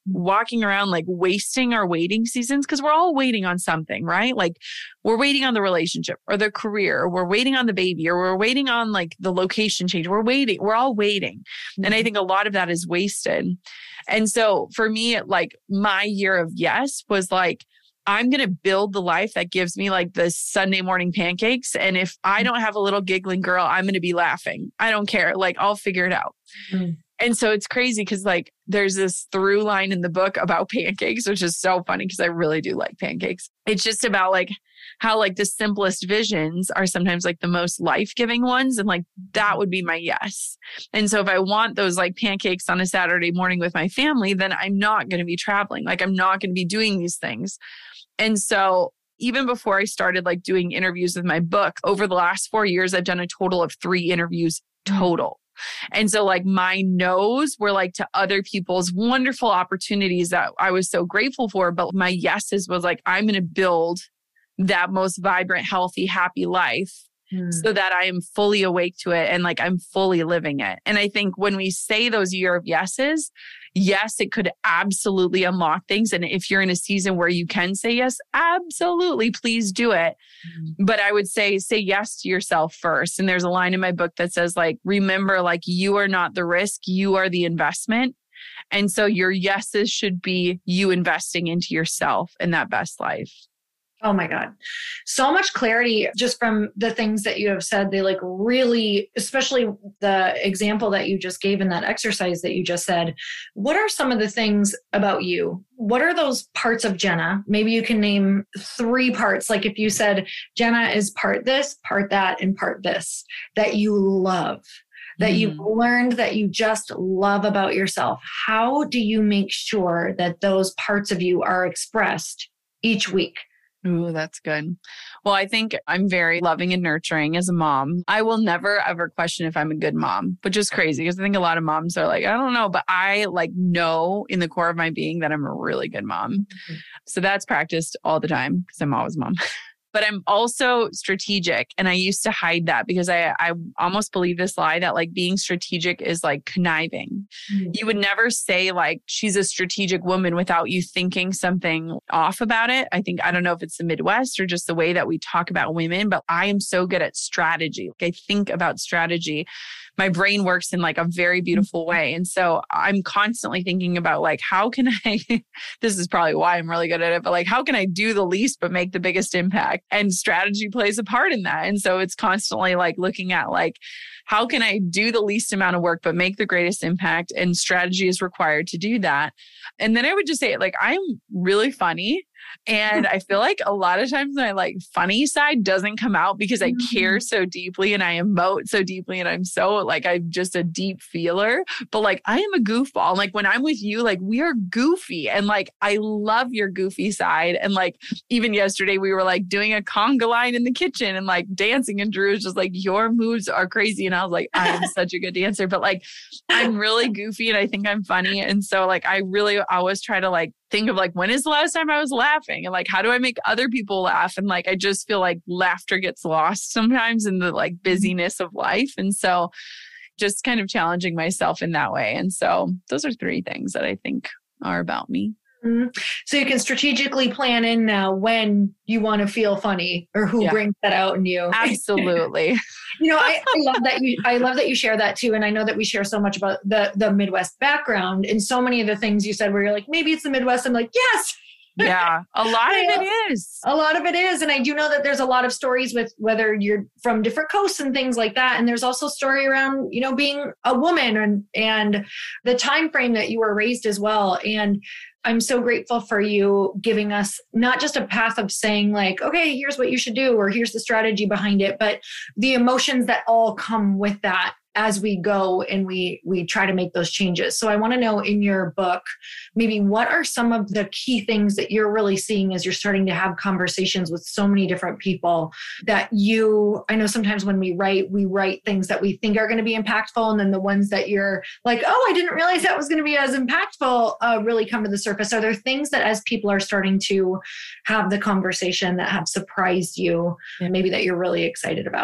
walking around like wasting our waiting seasons because we're all waiting on something, right? Like we're waiting on the relationship or the career, or we're waiting on the baby, or we're waiting on like the location change. We're waiting. We're all waiting. Mm-hmm. And I think a lot of that is wasted. And so for me, like my year of yes was like, I'm going to build the life that gives me like the Sunday morning pancakes. And if I don't have a little giggling girl, I'm going to be laughing. I don't care. Like I'll figure it out. Mm. And so it's crazy because like there's this through line in the book about pancakes, which is so funny because I really do like pancakes. It's just about like how like the simplest visions are sometimes like the most life-giving ones. And like that would be my yes. And so if I want those like pancakes on a Saturday morning with my family, then I'm not going to be traveling. Like I'm not going to be doing these things. And so even before I started like doing interviews with my book, over the last four years, I've done a total of three interviews total. And so like my no's were like to other people's wonderful opportunities that I was so grateful for. But my yeses was like, I'm going to build that most vibrant, healthy, happy life mm. so that I am fully awake to it and like I'm fully living it. And I think when we say those year of yeses, yes, it could absolutely unlock things. And if you're in a season where you can say yes, absolutely, please do it. Mm-hmm. But I would say, say yes to yourself first. And there's a line in my book that says like, remember, like you are not the risk, you are the investment. And so your yeses should be you investing into yourself and that best life. Oh my God. So much clarity just from the things that you have said. They like really, especially the example that you just gave in that exercise that you just said. What are some of the things about you? What are those parts of Jenna? Maybe you can name three parts. Like if you said, Jenna is part this, part that, and part this, that you love, that mm. you've learned that you just love about yourself. How do you make sure that those parts of you are expressed each week? Ooh, that's good. Well, I think I'm very loving and nurturing as a mom. I will never ever question if I'm a good mom, which is crazy because I think a lot of moms are like, I don't know, but I like know in the core of my being that I'm a really good mom. Mm-hmm. So that's practiced all the time because I'm always a mom. But I'm also strategic. And I used to hide that because I, I almost believe this lie that like being strategic is like conniving. Mm-hmm. You would never say like, she's a strategic woman without you thinking something off about it. I think, I don't know if it's the Midwest or just the way that we talk about women, but I am so good at strategy. Like I think about strategy. My brain works in like a very beautiful way. And so I'm constantly thinking about like, how can I, this is probably why I'm really good at it, but like, how can I do the least, but make the biggest impact? And strategy plays a part in that. And so it's constantly like looking at like, how can I do the least amount of work, but make the greatest impact? And strategy is required to do that. And then I would just say like, I'm really funny. And I feel like a lot of times my like funny side doesn't come out because I care so deeply and I emote so deeply and I'm so like, I'm just a deep feeler, but like I am a goofball. Like when I'm with you, like we are goofy and like, I love your goofy side. And like, even yesterday we were like doing a conga line in the kitchen and like dancing and Drew was just like, your moves are crazy. And I was like, I am such a good dancer, but like, I'm really goofy and I think I'm funny. And so like, I really always try to like, think of like, when is the last time I was laughing? And like, how do I make other people laugh? And like, I just feel like laughter gets lost sometimes in the like busyness of life. And so just kind of challenging myself in that way. And so those are three things that I think are about me. Mm-hmm. So you can strategically plan in now when you want to feel funny or who yeah. brings that out in you. Absolutely. You know, I, I love that you, I love that you share that too. And I know that we share so much about the, the Midwest background and so many of the things you said where you're like, maybe it's the Midwest. I'm like, yes. Yeah, a lot of it is. A lot of it is. And I do know that there's a lot of stories with whether you're from different coasts and things like that. And there's also a story around, you know, being a woman and, and the time frame that you were raised as well. And I'm so grateful for you giving us not just a path of saying like, okay, here's what you should do, or here's the strategy behind it, but the emotions that all come with that as we go and we we try to make those changes. So I want to know in your book, maybe what are some of the key things that you're really seeing as you're starting to have conversations with so many different people that you, I know sometimes when we write, we write things that we think are going to be impactful. And then the ones that you're like, oh, I didn't realize that was going to be as impactful, uh, really come to the surface. Are there things that as people are starting to have the conversation that have surprised you and maybe that you're really excited about?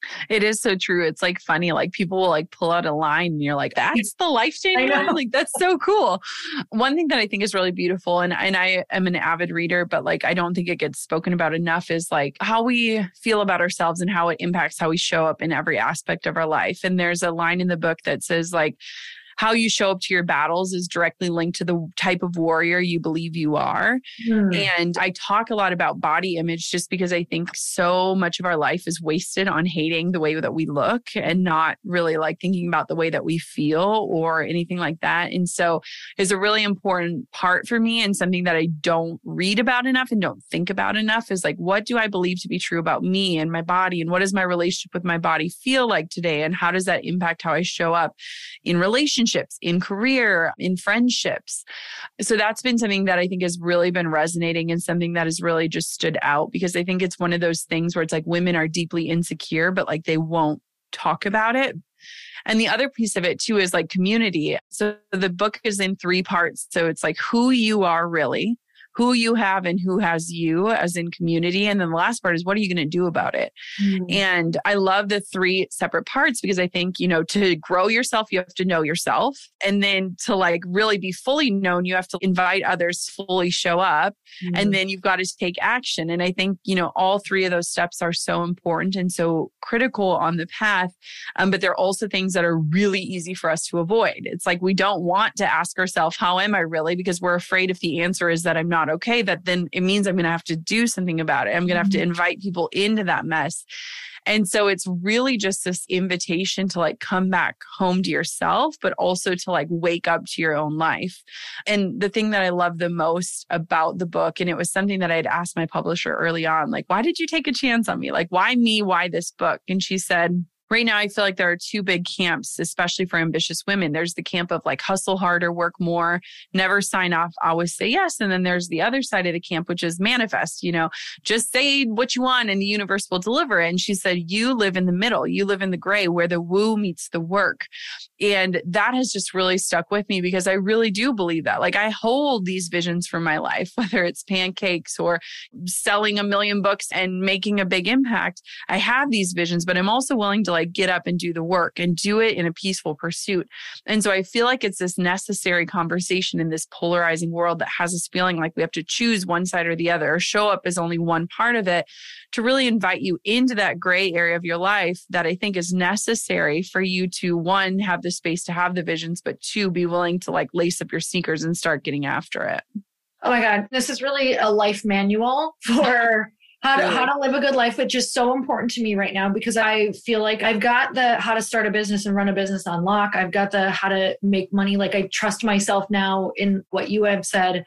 It is so true. It's like funny, like people will like pull out a line and you're like, that's the life changing line. Like, that's so cool. One thing that I think is really beautiful, and, and I am an avid reader, but like, I don't think it gets spoken about enough, is like how we feel about ourselves and how it impacts how we show up in every aspect of our life. And there's a line in the book that says like, how you show up to your battles is directly linked to the type of warrior you believe you are. Mm. And I talk a lot about body image just because I think so much of our life is wasted on hating the way that we look and not really like thinking about the way that we feel or anything like that. And so it's a really important part for me, and something that I don't read about enough and don't think about enough is like, what do I believe to be true about me and my body? And what does my relationship with my body feel like today? And how does that impact how I show up in relationships, in career, in friendships? So that's been something that I think has really been resonating, and something that has really just stood out, because I think it's one of those things where it's like women are deeply insecure, but like they won't talk about it. And the other piece of it too is like community. So the book is in three parts. So it's like who you are really, who you have and who has you as in community. And then the last part is, what are you going to do about it? Mm. And I love the three separate parts, because I think, you know, to grow yourself, you have to know yourself. And then to like really be fully known, you have to invite others to fully show up. Mm. And then you've got to take action. And I think, you know, all three of those steps are so important and so critical on the path. Um, but they're also things that are really easy for us to avoid. It's like, we don't want to ask ourselves, how am I really? Because we're afraid if the answer is that I'm not okay, that then it means I'm going to have to do something about it. I'm going to have to invite people into that mess. And so it's really just this invitation to like come back home to yourself, but also to like wake up to your own life. And the thing that I love the most about the book, and it was something that I had asked my publisher early on, like, why did you take a chance on me? Like, why me? Why this book? And she said, right now, I feel like there are two big camps, especially for ambitious women. There's the camp of like hustle harder, work more, never sign off, always say yes. And then there's the other side of the camp, which is manifest, you know, just say what you want and the universe will deliver. And she said, you live in the middle, you live in the gray where the woo meets the work. And that has just really stuck with me, because I really do believe that. Like, I hold these visions for my life, whether it's pancakes or selling a million books and making a big impact. I have these visions, but I'm also willing to like get up and do the work and do it in a peaceful pursuit. And so I feel like it's this necessary conversation in this polarizing world that has us feeling like we have to choose one side or the other, or show up as only one part of it, to really invite you into that gray area of your life that I think is necessary for you to, one, have the space to have the visions, but two, be willing to like lace up your sneakers and start getting after it. Oh my God, this is really a life manual for How to, how to live a good life, which is so important to me right now, because I feel like I've got the how to start a business and run a business on lock. I've got the how to make money. Like, I trust myself now in what you have said.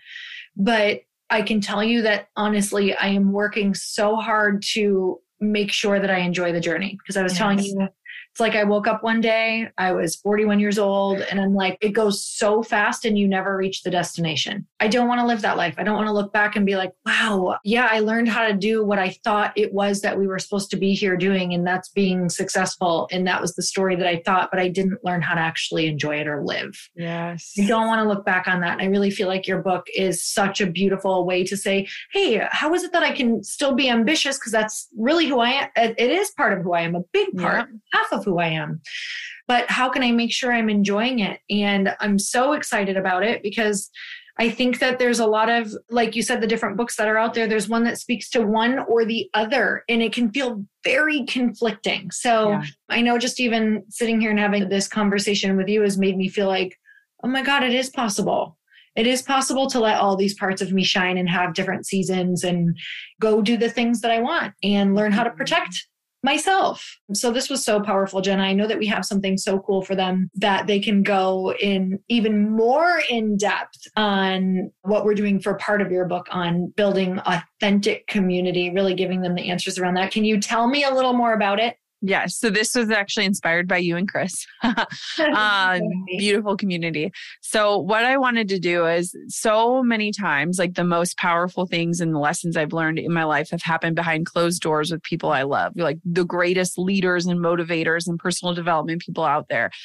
But I can tell you that honestly, I am working so hard to make sure that I enjoy the journey, because I was yes. telling you, it's like I woke up one day, I was forty-one years old, and I'm like, it goes so fast and you never reach the destination. I don't want to live that life. I don't want to look back and be like, wow, yeah, I learned how to do what I thought it was that we were supposed to be here doing, and that's being successful. And that was the story that I thought, but I didn't learn how to actually enjoy it or live. Yes. I don't want to look back on that. And I really feel like your book is such a beautiful way to say, hey, how is it that I can still be ambitious? Because that's really who I am. It is part of who I am, a big part, yeah. half of who I am. But how can I make sure I'm enjoying it? And I'm so excited about it, because I think that there's a lot of, like you said, the different books that are out there. There's one that speaks to one or the other, and it can feel very conflicting. So yeah. I know just even sitting here and having this conversation with you has made me feel like, oh my God, it is possible. It is possible to let all these parts of me shine and have different seasons and go do the things that I want and learn how to protect myself. So this was so powerful, Jenna. I know that we have something so cool for them that they can go in even more in depth on what we're doing for part of your book on building authentic community, really giving them the answers around that. Can you tell me a little more about it? Yes. So this was actually inspired by you and Chris. um, beautiful community. So what I wanted to do is, so many times, like the most powerful things and the lessons I've learned in my life have happened behind closed doors with people I love, like the greatest leaders and motivators and personal development people out there.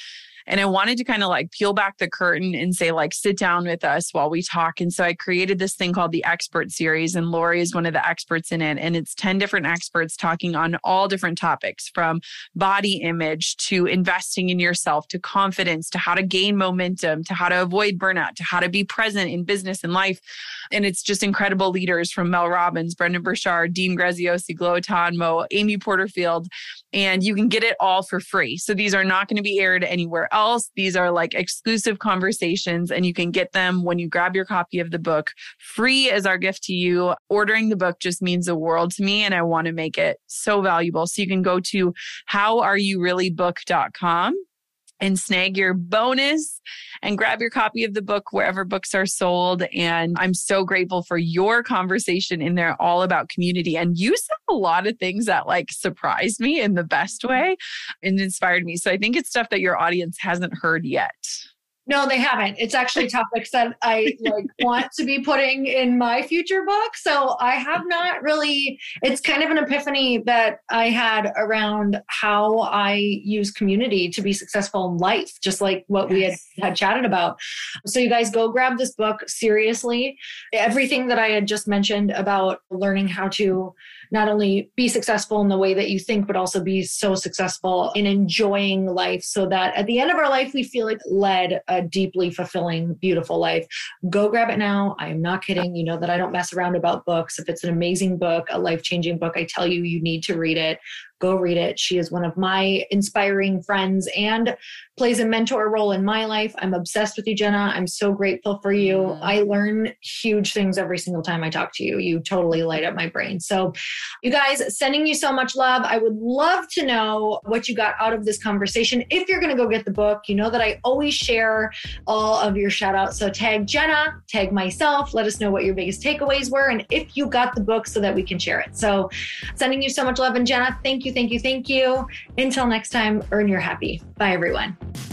And I wanted to kind of like peel back the curtain and say, like, sit down with us while we talk. And so I created this thing called the Expert Series, and Lori is one of the experts in it. And it's ten different experts talking on all different topics, from body image to investing in yourself, to confidence, to how to gain momentum, to how to avoid burnout, to how to be present in business and life. And it's just incredible leaders from Mel Robbins, Brendan Burchard, Dean Graziosi, Glow Tanmo, Amy Porterfield, and you can get it all for free. So these are not going to be aired anywhere else. These are like exclusive conversations, and you can get them when you grab your copy of the book free as our gift to you. Ordering the book just means the world to me, and I want to make it so valuable. So you can go to how are you really book dot com and snag your bonus and grab your copy of the book wherever books are sold. And I'm so grateful for your conversation in there, all about community. And you said a lot of things that like surprised me in the best way and inspired me. So I think it's stuff that your audience hasn't heard yet. No, they haven't. It's actually topics that I like want to be putting in my future book. So I have not really, it's kind of an epiphany that I had around how I use community to be successful in life, just like what we had, had chatted about. So you guys go grab this book seriously. Everything that I had just mentioned about learning how to not only be successful in the way that you think, but also be so successful in enjoying life so that at the end of our life, we feel like led a deeply fulfilling, beautiful life. Go grab it now. I am not kidding. You know that I don't mess around about books. If it's an amazing book, a life-changing book, I tell you, you need to read it. Go read it. She is one of my inspiring friends and plays a mentor role in my life. I'm obsessed with you, Jenna. I'm so grateful for you. Mm. I learn huge things every single time I talk to you. You totally light up my brain. So you guys, sending you so much love. I would love to know what you got out of this conversation. If you're going to go get the book, you know that I always share all of your shout outs. So tag Jenna, tag myself, let us know what your biggest takeaways were. And if you got the book so that we can share it. So sending you so much love. And Jenna, thank you, thank you, thank you. Until next time, earn your happy. Bye, everyone.